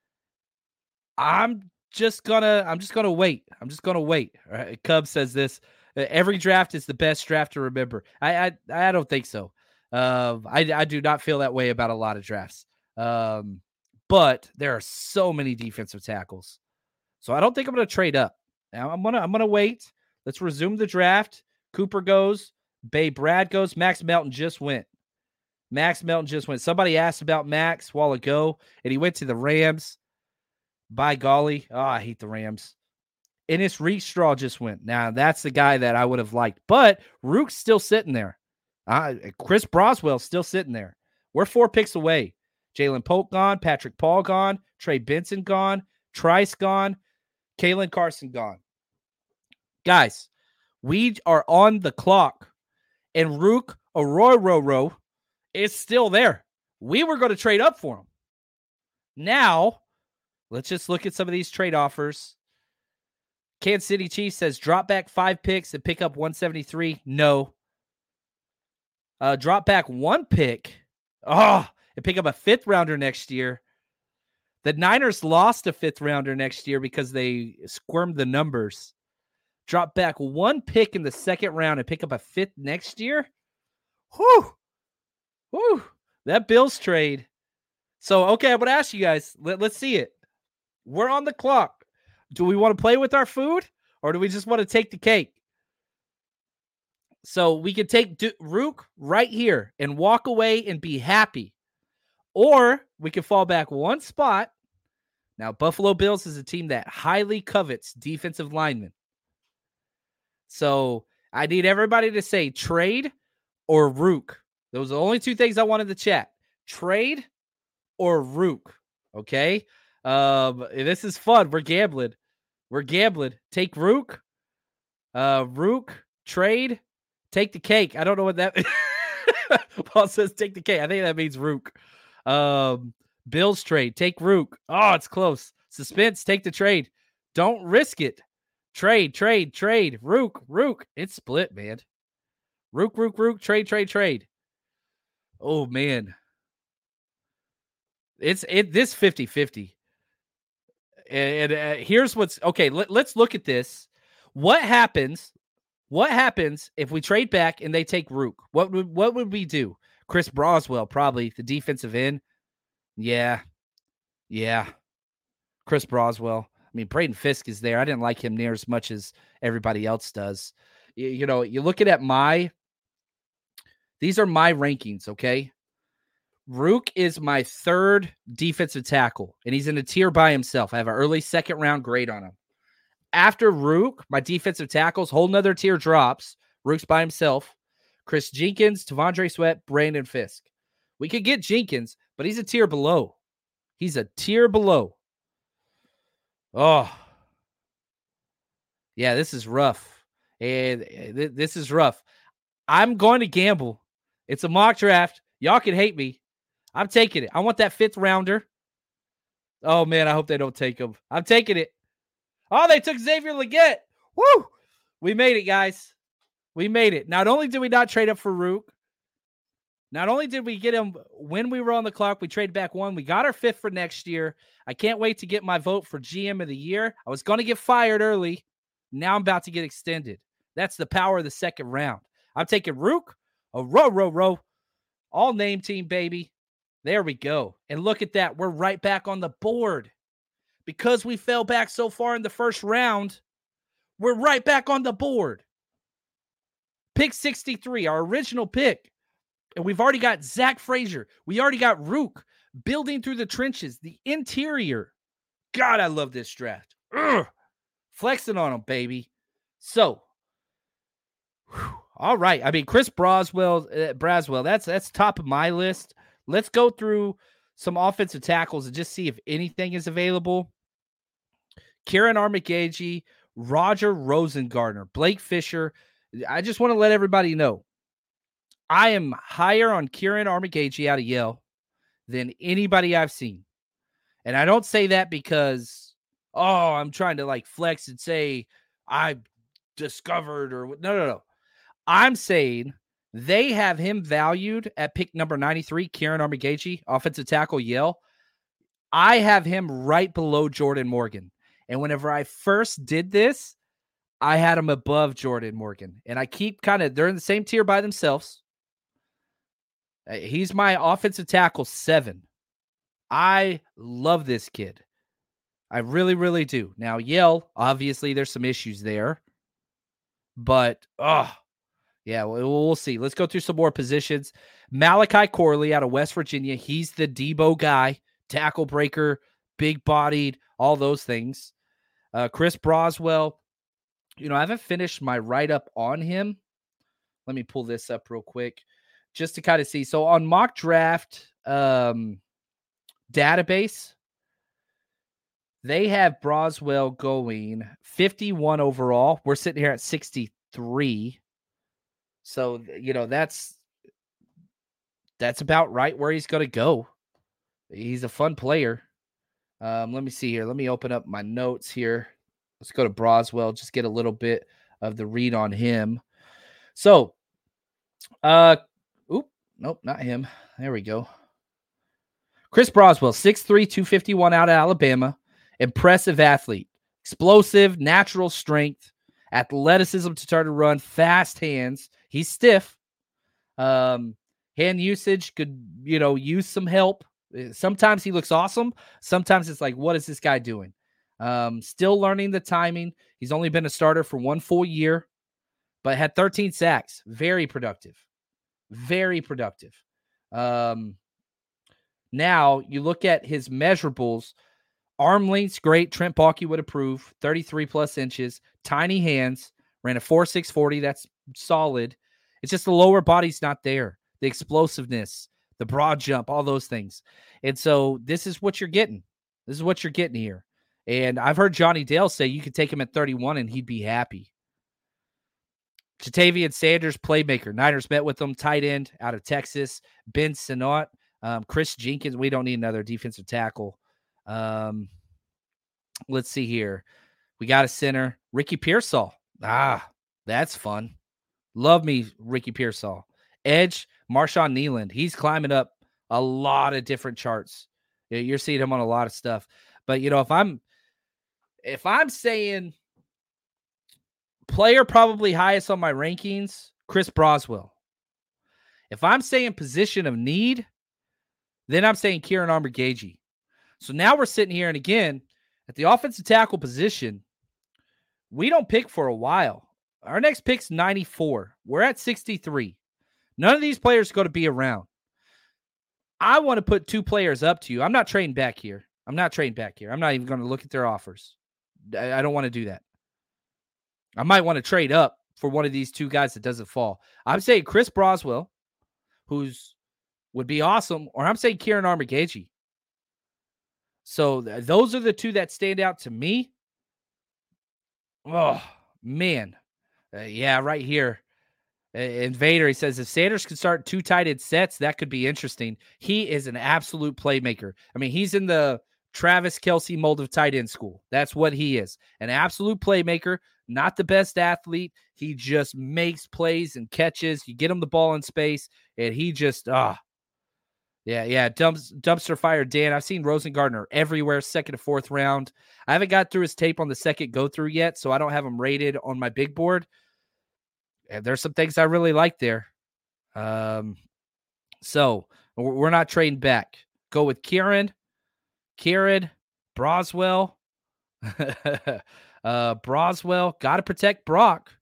I'm just gonna wait. I'm just gonna wait. All right? Cub says this. Every draft is the best draft to remember. I don't think so. I do not feel that way about a lot of drafts. But there are so many defensive tackles. So I don't think I'm gonna trade up. Now I'm gonna wait. Let's resume the draft. Cooper goes, Bay Brad goes, Max Melton just went. Somebody asked about Max a while ago, and he went to the Rams. By golly. Oh, I hate the Rams. Ennis Reekstraw just went. Now, that's the guy that I would have liked. But Rook's still sitting there. Chris Broswell's still sitting there. We're 4 picks away. Jalen Polk gone. Patrick Paul gone. Trey Benson gone. Trice gone. Kalen Carson gone. Guys, we are on the clock. And Rook Arroyo is still there. We were going to trade up for him. Now, let's just look at some of these trade offers. Kansas City Chiefs says drop back 5 picks and pick up 173. No. Drop back 1 pick. And pick up a 5th rounder next year. The Niners lost a 5th rounder next year because they squirmed the numbers. Drop back 1 pick in the 2nd round and pick up a 5th next year. Whew. That Bills trade. So, okay, I'm going to ask you guys. Let's see it. We're on the clock. Do we want to play with our food, or do we just want to take the cake? So we could take Rook right here and walk away and be happy. Or we could fall back 1 spot. Now, Buffalo Bills is a team that highly covets defensive linemen. So I need everybody to say trade or Rook. Those are the only 2 things I wanted to chat. Trade or Rook. Okay? This is fun. We're gambling. Take Rook. Rook, trade, take the cake. I don't know what that Paul says take the cake. I think that means Rook. Bills trade, take Rook. Oh, it's close. Suspense, take the trade. Don't risk it. Trade. Rook. It's split, man. Rook, trade. Oh, man. This 50-50. And here's what's okay. Let's look at this. What happens if we trade back and they take Rook? What would we do? Chris Broswell, probably the defensive end. Yeah. Chris Broswell. I mean, Braden Fisk is there. I didn't like him near as much as everybody else does. You know, you're looking at these are my rankings. Okay. Rook is my third defensive tackle, and he's in a tier by himself. I have an early second-round grade on him. After Rook, my defensive tackles, whole nother tier drops. Rook's by himself. Chris Jenkins, T'Vondre Sweat, Brandon Fisk. We could get Jenkins, but he's a tier below. He's a tier below. Oh. Yeah, this is rough. And this is rough. I'm going to gamble. It's a mock draft. Y'all can hate me. I'm taking it. I want that 5th rounder. Oh, man, I hope they don't take him. I'm taking it. Oh, they took Xavier Legette. Woo! We made it, guys. We made it. Not only did we not trade up for Rook, not only did we get him when we were on the clock, we traded back 1. We got our 5th for next year. I can't wait to get my vote for GM of the year. I was going to get fired early. Now I'm about to get extended. That's the power of the second round. I'm taking Rook, a row. All name team, baby. There we go. And look at that. We're right back on the board. Because we fell back so far in the first round, we're right back on the board. Pick 63, our original pick. And we've already got Zach Frazier. We already got Rook building through the trenches, the interior. God, I love this draft. Ugh. Flexing on them, baby. So, all right. I mean, Chris Braswell, that's top of my list. Let's go through some offensive tackles and just see if anything is available. Kieran Armagagi, Roger Rosengartner, Blake Fisher. I just want to let everybody know, I am higher on Kieran Armagagi out of Yale than anybody I've seen. And I don't say that because, I'm trying to like flex and say I discovered or no. I'm saying they have him valued at pick number 93, Kieran Armagagi, offensive tackle, Yale. I have him right below Jordan Morgan. And whenever I first did this, I had him above Jordan Morgan. And I keep they're in the same tier by themselves. He's my offensive tackle 7. I love this kid. I really, really do. Now, Yale, obviously, there's some issues there. But, yeah, we'll see. Let's go through some more positions. Malachi Corley out of West Virginia. He's the Debo guy. Tackle breaker, big-bodied, all those things. Chris Braswell. I haven't finished my write-up on him. Let me pull this up real quick just to kind of see. So on mock draft database, they have Braswell going 51 overall. We're sitting here at 63. So, that's about right where he's going to go. He's a fun player. Let me see here. Let me open up my notes here. Let's go to Braswell, just get a little bit of the read on him. So, nope, not him. There we go. Chris Braswell, 6'3", 251 out of Alabama. Impressive athlete. Explosive, natural strength, athleticism to turn to run, fast hands. He's stiff. Hand usage could, use some help. Sometimes he looks awesome. Sometimes it's like, what is this guy doing? Still learning the timing. He's only been a starter for 1 full year, but had 13 sacks. Very productive. Very productive. Now you look at his measurables. Arm length's great. Trent Baalke would approve. 33 plus inches. Tiny hands. Ran a 4.6 40. That's solid. It's just the lower body's not there. The explosiveness, the broad jump, all those things. And so this is what you're getting. This is what you're getting here. And I've heard Johnny Dale say you could take him at 31 and he'd be happy. Jatavian Sanders, playmaker. Niners met with him. Tight end out of Texas. Ben Sinnott. Chris Jenkins. We don't need another defensive tackle. Let's see here. We got a center. Ricky Pearsall. That's fun. Love me, Ricky Pearsall. Edge, Marshawn Nealand. He's climbing up a lot of different charts. You're seeing him on a lot of stuff. But, if I'm saying player probably highest on my rankings, Chris Braswell. If I'm saying position of need, then I'm saying Kieran Armagagi. So now we're sitting here, and again, at the offensive tackle position, we don't pick for a while. Our next pick's 94. We're at 63. None of these players are going to be around. I want to put 2 players up to you. I'm not trading back here. I'm not even going to look at their offers. I don't want to do that. I might want to trade up for one of these 2 guys that doesn't fall. I'm saying Chris Broswell, would be awesome, or I'm saying Kieran Armagagi. So those are the 2 that stand out to me. Oh, man. Yeah, right here. Invader, he says, if Sanders could start 2 tight end sets, that could be interesting. He is an absolute playmaker. I mean, he's in the Travis Kelce mold of tight end school. That's what he is. An absolute playmaker, not the best athlete. He just makes plays and catches. You get him the ball in space, and he just, dumpster fire Dan. I've seen Rosengardner everywhere, 2nd to 4th round. I haven't got through his tape on the second go-through yet, so I don't have him rated on my big board. And there's some things I really like there. So we're not trading back. Go with Kieran, Broswell. Broswell, got to protect Brock.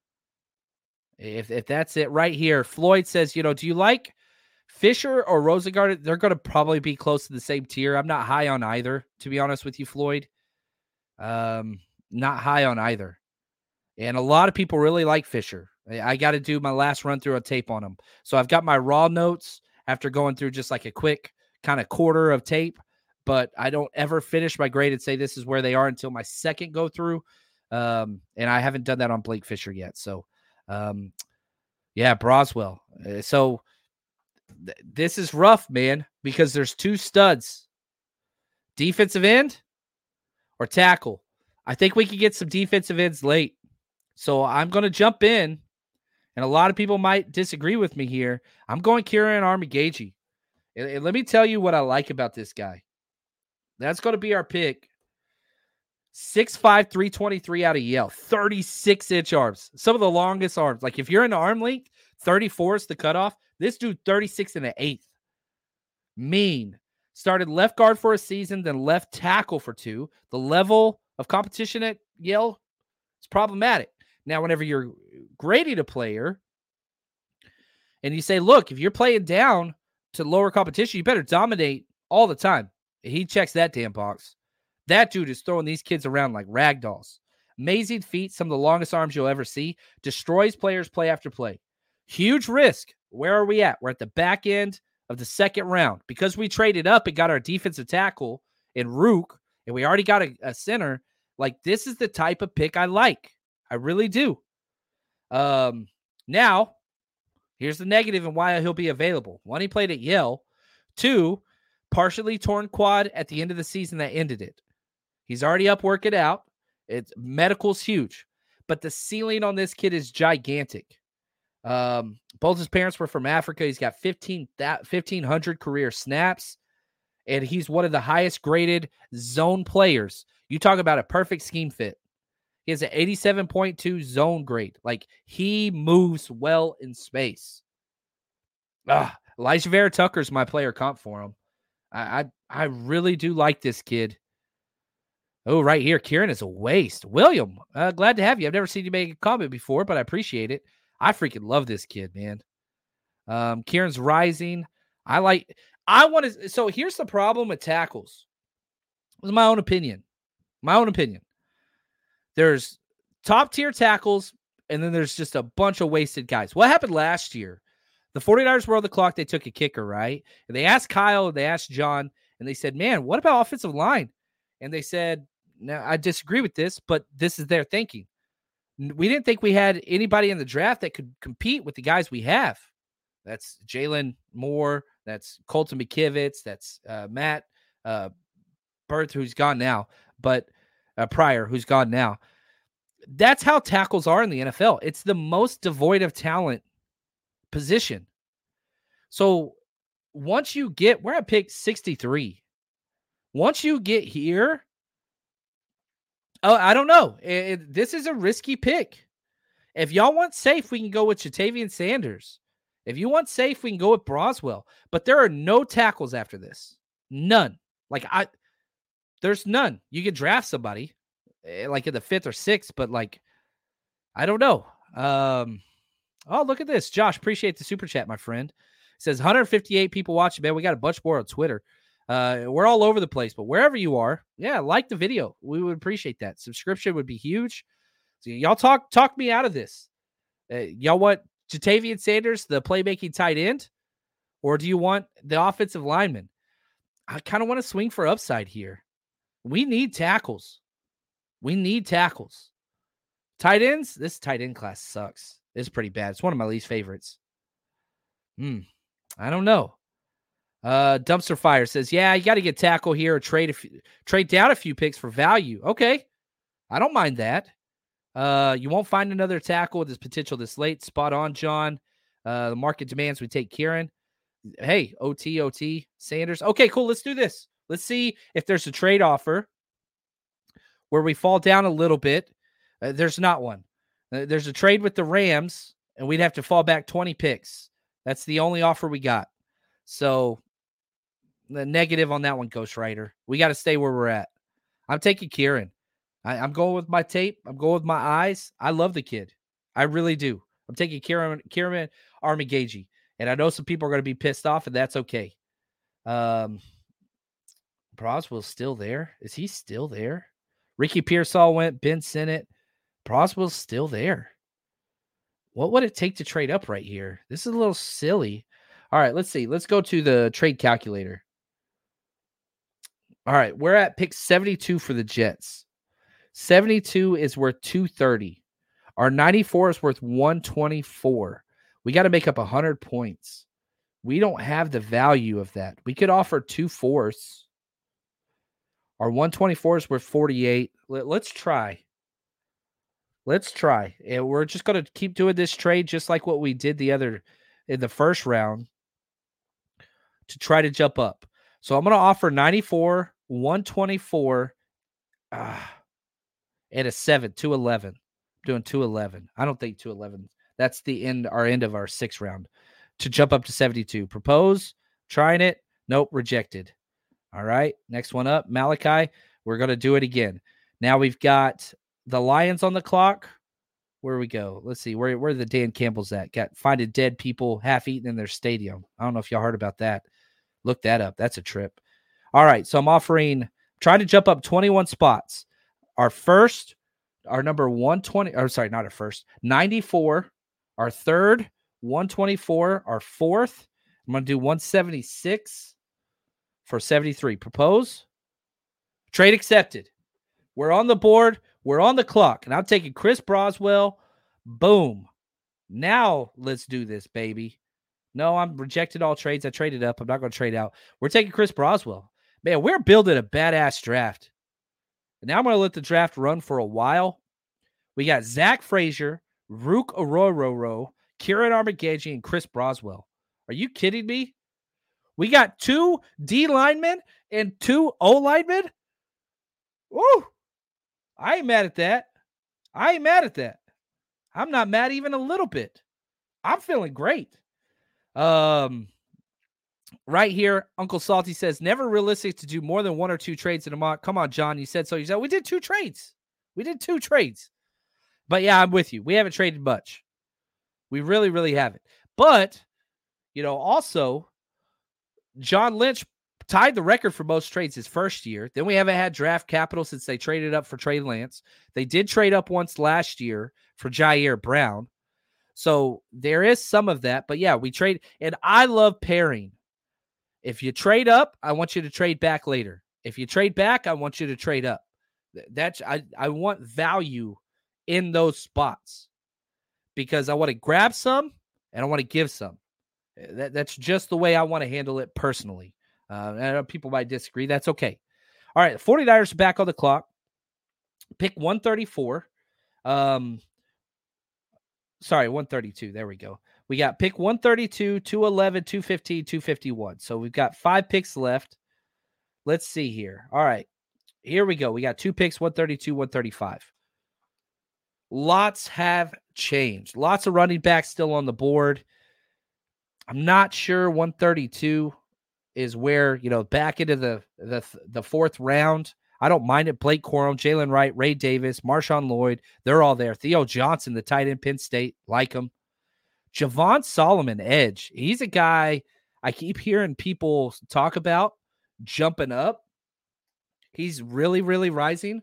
If that's it right here. Floyd says, do you like Fisher or Rosengard? They're going to probably be close to the same tier. I'm not high on either, to be honest with you, Floyd. Not high on either. And a lot of people really like Fisher. I got to do my last run through a tape on him. So I've got my raw notes after going through just like a quick kind of quarter of tape, but I don't ever finish my grade and say this is where they are until my second go through. And I haven't done that on Blake Fisher yet. So, Broswell. So this is rough, man, because there's 2 studs, defensive end or tackle. I think we could get some defensive ends late. So I'm going to jump in, and a lot of people might disagree with me here. I'm going Kieran Armagagi. And let me tell you what I like about this guy. That's going to be our pick. 6'5", 323 out of Yale. 36-inch arms. Some of the longest arms. Like if you're in the arm length, 34 is the cutoff. This dude, 36 and an eighth. Mean. Started left guard for a season, then left tackle for 2. The level of competition at Yale is problematic. Now, whenever you're grading a player and you say, look, if you're playing down to lower competition, you better dominate all the time. He checks that damn box. That dude is throwing these kids around like rag dolls. Amazing feet, some of the longest arms you'll ever see. Destroys players play after play. Huge risk. Where are we at? We're at the back end of the second round. Because we traded up and got our defensive tackle in Rook, and we already got a center, like this is the type of pick I like. I really do. Now, here's the negative and why he'll be available. 1, he played at Yale. 2, partially torn quad at the end of the season that ended it. He's already up working out. Medical's huge. But the ceiling on this kid is gigantic. Both his parents were from Africa. He's got 1,500 career snaps. And he's one of the highest graded zone players. You talk about a perfect scheme fit. He has an 87.2 zone grade. Like, he moves well in space. Elijah Vera Tucker's my player comp for him. I really do like this kid. Oh, right here. Kieran is a waste. William, glad to have you. I've never seen you make a comment before, but I appreciate it. I freaking love this kid, man. Kieran's rising. So here's the problem with tackles. This is my own opinion. There's top tier tackles, and then there's just a bunch of wasted guys. What happened last year? The 49ers were on the clock. They took a kicker, right? And they asked Kyle, and they asked John, and they said, man, what about offensive line? And they said, no, I disagree with this, but this is their thinking. We didn't think we had anybody in the draft that could compete with the guys we have. That's Jalen Moore. That's Colton McKivitz. That's Matt Berth, who's gone now, but Pryor, who's gone now. That's how tackles are in the NFL. It's the most devoid of talent position. So once you get, we're at pick 63. Once you get here, I don't know. This is a risky pick. If y'all want safe, we can go with Jatavian Sanders. If you want safe, we can go with Broswell. But there are no tackles after this. None. There's none. You could draft somebody like in the 5th or 6th, but like, I don't know. Oh, look at this. Josh, appreciate the super chat, my friend. says 158 people watching, man. We got a bunch more on Twitter. We're all over the place, but wherever you are, yeah, like the video. We would appreciate that. Subscription would be huge. So y'all talk me out of this. Y'all want Jatavian Sanders, the playmaking tight end, or do you want the offensive lineman? I kind of want to swing for upside here. We need tackles. Tight ends, this tight end class sucks. It's pretty bad. It's one of my least favorites. I don't know. Dumpster Fire says, yeah, you got to get tackle here or trade down a few picks for value. Okay. I don't mind that. You won't find another tackle with this potential this late. Spot on, John. The market demands we take Kieran. Hey, OT, Sanders. Okay, cool. Let's do this. Let's see if there's a trade offer where we fall down a little bit. There's not one. There's a trade with the Rams, and we'd have to fall back 20 picks. That's the only offer we got. So the negative on that one, Ghost Rider. We got to stay where we're at. I'm taking Kieran. I'm going with my tape. I'm going with my eyes. I love the kid. I really do. I'm taking Kieran Armigage. And I know some people are going to be pissed off, and that's okay. Broswell's still there. Is he still there? Ricky Pearsall went. Ben Sinnott. Broswell's still there. What would it take to trade up right here? This is a little silly. All right, let's see. Let's go to the trade calculator. All right, we're at pick 72 for the Jets. 72 is worth 230. Our 94 is worth 124. We got to make up 100 points. We don't have the value of that. We could offer 2 fourths. Our 124 is worth 48. Let's try. And we're just going to keep doing this trade just like what we did in the first round to try to jump up. So I'm going to offer 94, 124, and a 7, 211. I'm doing 211. I don't think 211. That's our end of our 6th round to jump up to 72. Propose, trying it. Nope, rejected. All right, next one up, Malachi. We're going to do it again. Now we've got the Lions on the clock. Where we go? Let's see. Where are the Dan Campbell's at? Got finding dead people half-eaten in their stadium. I don't know if y'all heard about that. Look that up. That's a trip. All right, so I'm trying to jump up 21 spots. Our number 120, or sorry, not our first, 94. Our third, 124. Our fourth, I'm going to do 176 for 73. Propose. Trade accepted. We're on the board. We're on the clock. And I'm taking Chris Broswell. Boom. Now let's do this, baby. No, I'm rejected all trades. I traded up. I'm not going to trade out. We're taking Chris Broswell. Man, we're building a badass draft. And now I'm going to let the draft run for a while. We got Zach Frazier, Rook Arroyo, Kieran Armigage, and Chris Broswell. Are you kidding me? We got 2 D linemen and 2 O linemen? Woo! I ain't mad at that. I'm not mad even a little bit. I'm feeling great. Right here, Uncle Salty says, never realistic to do more than 1 or 2 trades in a mock. Come on, John. You said so. You said we did 2 trades. But yeah, I'm with you. We haven't traded much. We really, really haven't. But, also, John Lynch tied the record for most trades his first year. Then we haven't had draft capital since they traded up for Trey Lance. They did trade up once last year for Jair Brown. So there is some of that. But yeah, we trade. And I love pairing. If you trade up, I want you to trade back later. If you trade back, I want you to trade up. I want value in those spots because I want to grab some and I want to give some. That's just the way I want to handle it personally. I know people might disagree. That's okay. All right, the 49ers are back on the clock. Pick 134. 132. There we go. We got pick 132, 211, 215, 251. So we've got 5 picks left. Let's see here. All right, here we go. We got 2 picks, 132, 135. Lots have changed. Lots of running backs still on the board. I'm not sure 132 is where, back into the 4th round. I don't mind it. Blake Corum, Jalen Wright, Ray Davis, Marshawn Lloyd. They're all there. Theo Johnson, the tight end, Penn State. Like him. Javon Solomon, edge. He's a guy I keep hearing people talk about jumping up. He's really, really rising.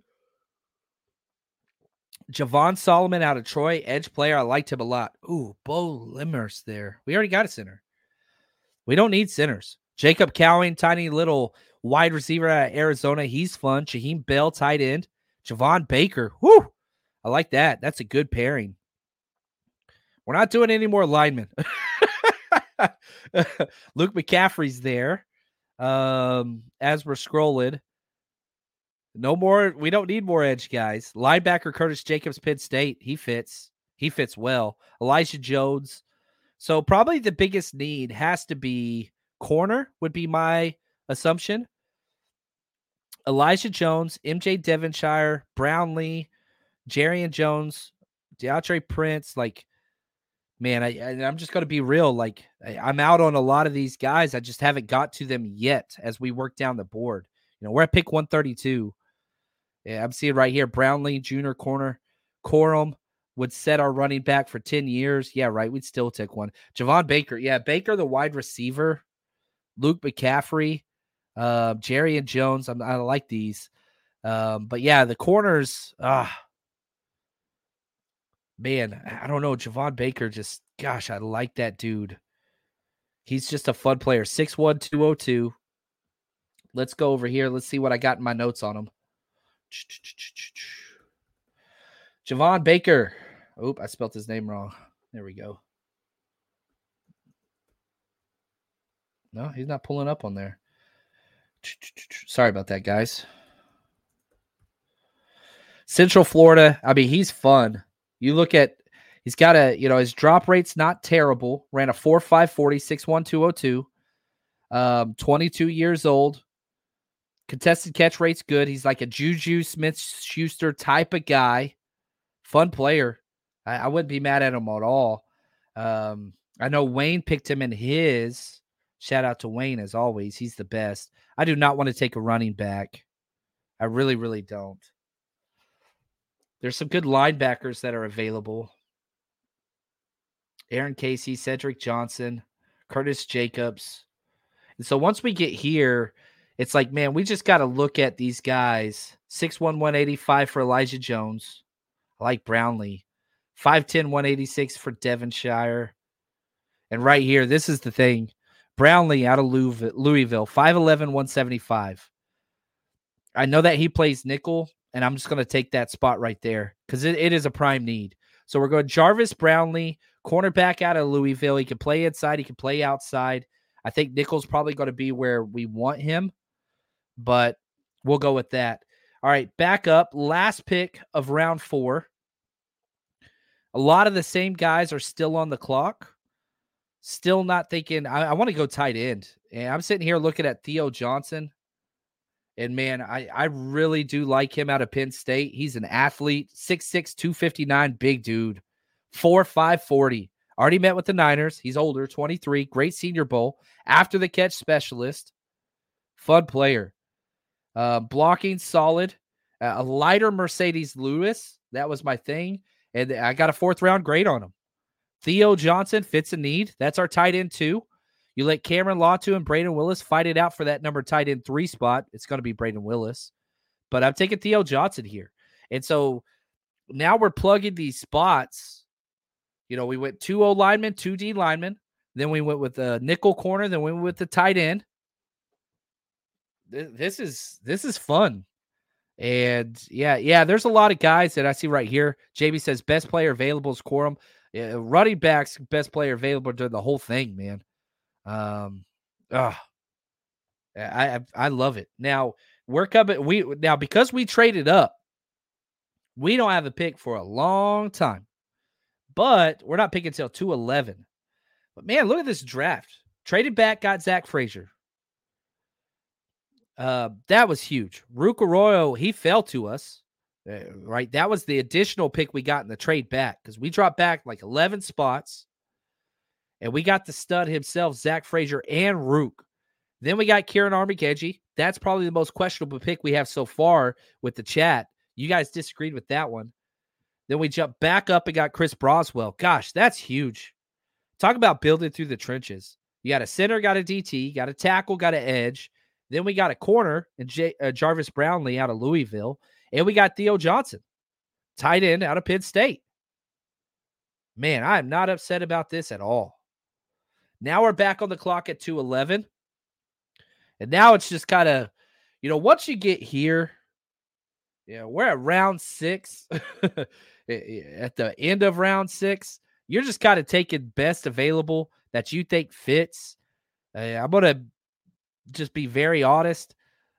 Javon Solomon out of Troy, edge player. I liked him a lot. Ooh, Bo Limmers there. We already got a center. We don't need centers. Jacob Cowing, tiny little wide receiver out of Arizona. He's fun. Shaheem Bell, tight end. Javon Baker. Whoo! I like that. That's a good pairing. We're not doing any more linemen. Luke McCaffrey's there. As we're scrolling. No more. We don't need more edge guys. Linebacker Curtis Jacobs, Penn State. He fits. He fits well. Elijah Jones. So probably the biggest need has to be corner would be my assumption. Elijah Jones, MJ Devonshire, Brownlee, Jarian Jones, DeAndre Prince. Like, man, I'm just going to be real. Like, I'm out on a lot of these guys. I just haven't got to them yet as we work down the board. You know, we're at pick 132. Yeah, I'm seeing right here, Brownlee, junior corner, Corum would set our running back for 10 years. Yeah, right. We'd still take one. Javon Baker. Yeah, Baker, the wide receiver. Luke McCaffrey, Jarian Jones. I like these. But yeah, the corners, man, I don't know. Javon Baker, just, gosh, I like that dude. He's just a fun player. 6'1", 202. Let's go over here. Let's see what I got in my notes on him. Javon Baker. Oop, I spelled his name wrong. There we go. No, he's not pulling up on there. Sorry about that, guys. Central Florida. I mean, he's fun. You look at, he's got his drop rate's not terrible. Ran a 4.5 40, 6'1", 202. 22 years old. Contested catch rate's good. He's like a Juju Smith-Schuster type of guy. Fun player. I wouldn't be mad at him at all. I know Wayne picked him in his. Shout out to Wayne as always. He's the best. I do not want to take a running back. I really, really don't. There's some good linebackers that are available. Aaron Casey, Cedric Johnson, Curtis Jacobs. And so once we get here, it's like, man, we just got to look at these guys. 6'1", 185 for Elijah Jones. I like Brownlee. 5'10", 186 for Devonshire. And right here, this is the thing. Brownlee out of Louisville, 5'11", 175. I know that he plays nickel, and I'm just going to take that spot right there because it is a prime need. So we're going Jarvis Brownlee, cornerback out of Louisville. He can play inside. He can play outside. I think nickel's probably going to be where we want him, but we'll go with that. All right, back up. Last pick of round 4. A lot of the same guys are still on the clock. Still not thinking. I want to go tight end. And I'm sitting here looking at Theo Johnson. And, man, I really do like him out of Penn State. He's an athlete. 6'6", 259, big dude. 4.5 40. Already met with the Niners. He's older, 23. Great Senior Bowl. After the catch specialist. Fun player. Blocking solid. A lighter Mercedes Lewis. That was my thing. And I got a 4th round grade on him. Theo Johnson fits a need. That's our tight end 2. You let Cameron Latu and Braden Willis fight it out for that number tight end 3 spot. It's going to be Braden Willis. But I'm taking Theo Johnson here. And so now we're plugging these spots. You know, we went 2 O linemen, 2 D linemen. Then we went with the nickel corner. Then we went with the tight end. This is fun. And yeah, there's a lot of guys that I see right here. JB says best player available is Corum. Yeah, running backs, best player available during the whole thing, man. I love it. Now we're coming. Now because we traded up, we don't have a pick for a long time, but we're not picking until 211. But man, look at this draft. Traded back, got Zach Frazier. That was huge. Rook Arroyo, he fell to us, right? That was the additional pick we got in the trade back because we dropped back like 11 spots, and we got the stud himself, Zach Frazier, and Rook. Then we got Kieran Armikeji. That's probably the most questionable pick we have so far with the chat. You guys disagreed with that one. Then we jumped back up and got Chris Broswell. Gosh, that's huge. Talk about building through the trenches. You got a center, got a DT, got a tackle, got an edge. Then we got a corner and Jarvis Brownlee out of Louisville. And we got Theo Johnson, tight end out of Penn State. Man, I am not upset about this at all. Now we're back on the clock at 2:11. And now it's just kind of, once you get here, we're at round 6. At the end of round 6, you're just kind of taking best available that you think fits. I'm going to just be very honest.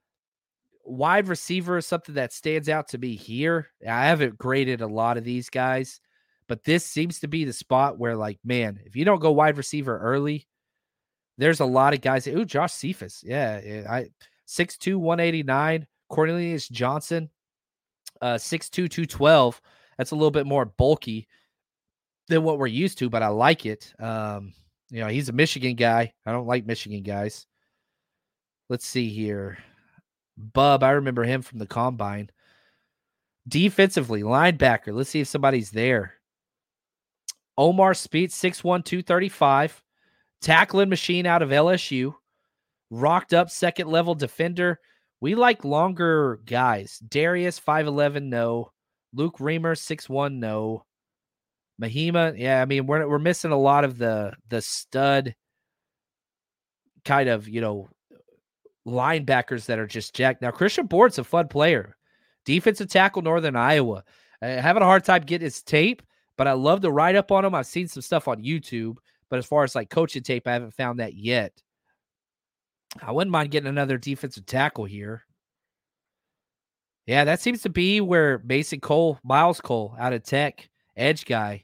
Wide receiver is something that stands out to me here. I haven't graded a lot of these guys, but this seems to be the spot where, man, if you don't go wide receiver early, there's a lot of guys. Ooh, Josh Cephas. Yeah. 6'2", 189. Cornelius Johnson, 6'2", 212. That's a little bit more bulky than what we're used to, but I like it. He's a Michigan guy. I don't like Michigan guys. Let's see here. Bub, I remember him from the combine. Defensively, linebacker. Let's see if somebody's there. Omar Speed, 6'1", 235. Tackling machine out of LSU. Rocked up second-level defender. We like longer guys. Darius, 5'11", no. Luke Reamer, 6'1", no. Mahima, yeah, I mean, we're missing a lot of the stud kind of, linebackers that are just jacked. Now, Christian Board's a fun player. Defensive tackle, Northern Iowa. Having a hard time getting his tape, but I love the write-up on him. I've seen some stuff on YouTube, but as far as coaching tape, I haven't found that yet. I wouldn't mind getting another defensive tackle here. Yeah, that seems to be where Miles Cole out of Tech, edge guy.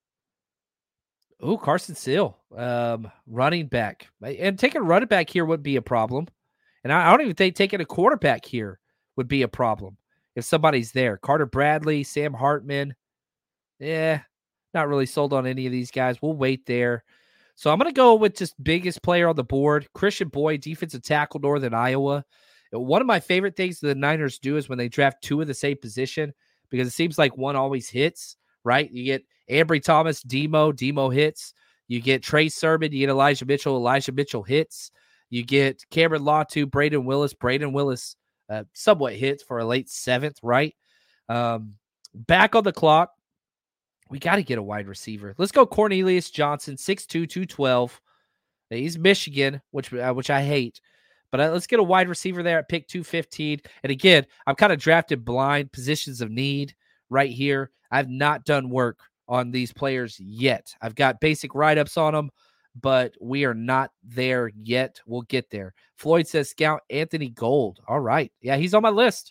Ooh, Carson Seal, running back. And taking a running back here would be a problem. And I don't even think taking a quarterback here would be a problem if somebody's there. Carter Bradley, Sam Hartman. Yeah, not really sold on any of these guys. We'll wait there. So I'm going to go with just biggest player on the board, Christian Boyd, defensive tackle, Northern Iowa. One of my favorite things the Niners do is when they draft two of the same position, because it seems like one always hits, right? You get Ambry Thomas, Demo hits. You get Trey Sermon, you get Elijah Mitchell hits. You get Cameron Latu, Braden Willis somewhat hits for a late 7th, right? Back on the clock, we got to get a wide receiver. Let's go Cornelius Johnson, 6'2", 212. He's Michigan, which I hate. But let's get a wide receiver there at pick 215. And again, I'm kind of drafted blind, positions of need right here. I've not done work on these players yet. I've got basic write-ups on them, but we are not there yet. We'll get there. Floyd says scout Anthony Gold. All right. Yeah, he's on my list.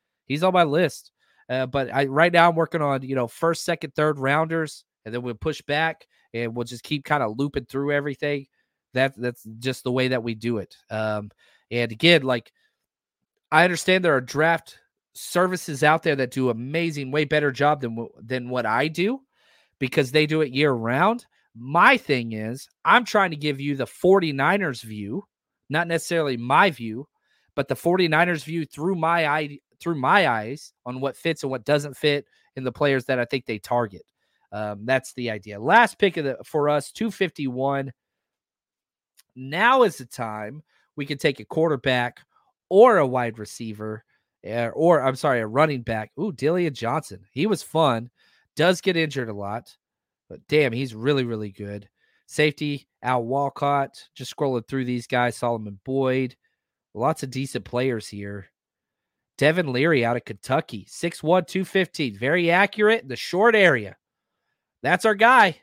But right now I'm working on, first, second, third rounders, and then we'll push back and we'll just keep kind of looping through everything. That's just the way that we do it. And again, I understand there are draft services out there that do amazing, way better job than what I do, because they do it year round. My thing is, I'm trying to give you the 49ers view, not necessarily my view, but the 49ers view through my eyes on what fits and what doesn't fit in the players that I think they target. That's the idea. Last pick for us, 251. Now is the time we can take a quarterback or a wide receiver, a running back. Ooh, Dillian Johnson. He was fun. Does get injured a lot, but damn, he's really, really good. Safety, Al Walcott. Just scrolling through these guys. Solomon Boyd. Lots of decent players here. Devin Leary out of Kentucky. 6'1", 215. Very accurate in the short area. That's our guy.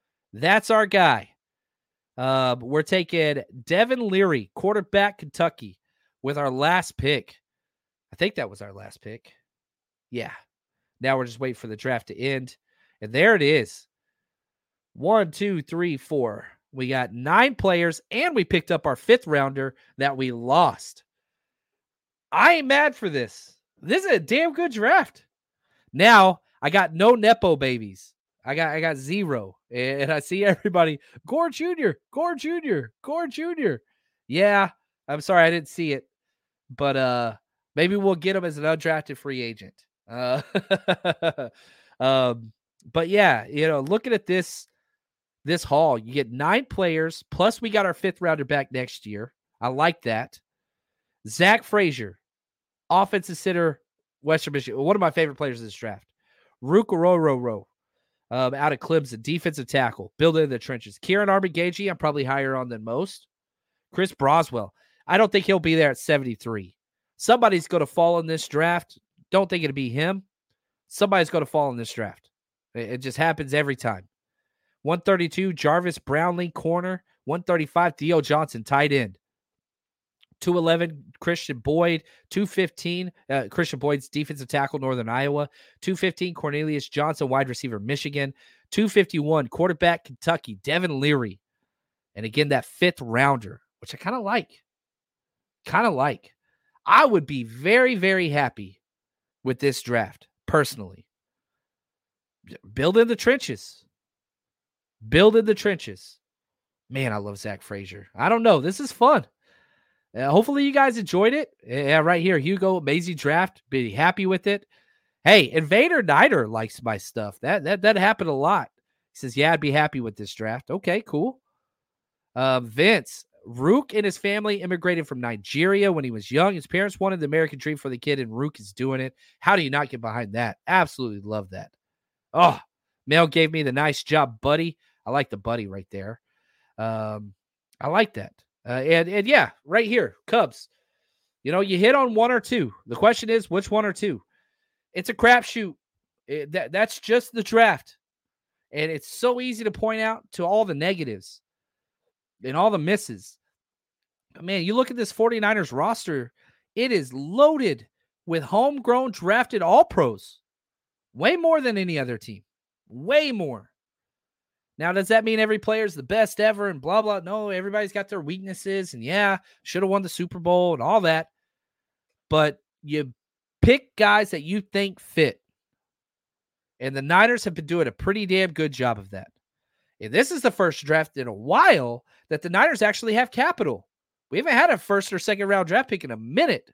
We're taking Devin Leary, quarterback, Kentucky, with our last pick. I think that was our last pick. Yeah. Now we're just waiting for the draft to end. And there it is. 1, 2, 3, 4. We got 9 players, and we picked up our 5th rounder that we lost. I ain't mad for this. This is a damn good draft. Now, I got no Nepo babies. I got 0. And I see everybody, Gore Jr. Yeah, I'm sorry I didn't see it. But maybe we'll get him as an undrafted free agent. But yeah, looking at this this haul. You get 9 players, plus we got our 5th rounder back next year. I like that. Zach Frazier, offensive center, Western Michigan. One of my favorite players in this draft. Rukororo, out of Clemson, defensive tackle, building in the trenches. Kieran Armagagi, I'm probably higher on than most. Chris Broswell, I don't think he'll be there at 73. Somebody's going to fall in this draft. Don't think it'll be him. Somebody's going to fall in this draft. It just happens every time. 132, Jarvis Brownlee, corner. 135, Theo Johnson, tight end. 211, Christian Boyd. 215, Christian Boyd's defensive tackle, Northern Iowa. 215, Cornelius Johnson, wide receiver, Michigan. 251, quarterback, Kentucky, Devin Leary. And again, that 5th rounder, which I kind of like. I would be very, very happy with this draft, personally. Build in the trenches. Man, I love Zach Frazier. I don't know. This is fun. Hopefully you guys enjoyed it. Yeah, right here, Hugo, amazing draft. Be happy with it. Hey, Invader Nider likes my stuff. That happened a lot. He says, yeah, I'd be happy with this draft. Okay, cool. Vince, Rook and his family immigrated from Nigeria when he was young. His parents wanted the American dream for the kid, and Rook is doing it. How do you not get behind that? Absolutely love that. Oh, Mel gave me the nice job, buddy. I like the buddy right there. I like that. And yeah, right here, Cubs. You hit on 1 or 2. The question is, which 1 or 2? It's a crapshoot. That's just the draft. And it's so easy to point out to all the negatives and all the misses. Man, you look at this 49ers roster, it is loaded with homegrown drafted all-pros. Way more than any other team. Way more. Now, does that mean every player is the best ever and blah, blah? No, everybody's got their weaknesses and yeah, should have won the Super Bowl and all that. But you pick guys that you think fit. And the Niners have been doing a pretty damn good job of that. And this is the first draft in a while that the Niners actually have capital. We haven't had a 1st or 2nd round draft pick in a minute.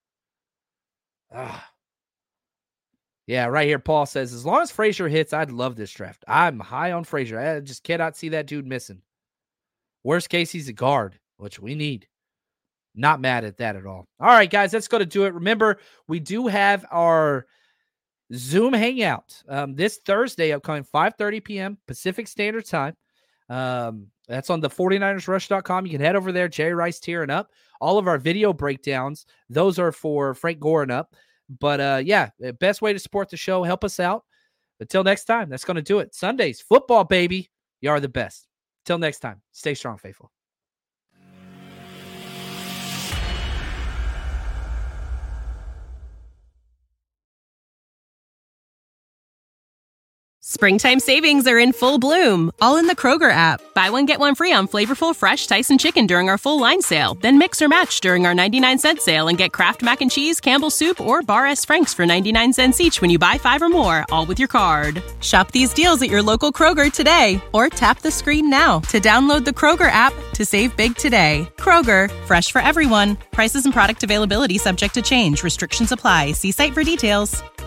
Yeah, right here, Paul says, as long as Frazier hits, I'd love this draft. I'm high on Frazier. I just cannot see that dude missing. Worst case, he's a guard, which we need. Not mad at that at all. All right, guys, let's go to do it. Remember, we do have our Zoom hangout this Thursday, upcoming 5:30 p.m. Pacific Standard Time. That's on the 49ersrush.com. You can head over there. Jerry Rice tearing up. All of our video breakdowns, those are for Frank Gore and up. But yeah, the best way to support the show, help us out. Until next time, that's going to do it. Sundays, football, baby. You are the best. Till next time, stay strong, faithful. Springtime savings are in full bloom, all in the Kroger app. Buy one, get one free on flavorful, fresh Tyson chicken during our full line sale. Then mix or match during our 99-cent sale and get Kraft Mac and Cheese, Campbell's Soup, or Bar S. Frank's for 99 cents each when you buy 5 or more, all with your card. Shop these deals at your local Kroger today, or tap the screen now to download the Kroger app to save big today. Kroger, fresh for everyone. Prices and product availability subject to change. Restrictions apply. See site for details.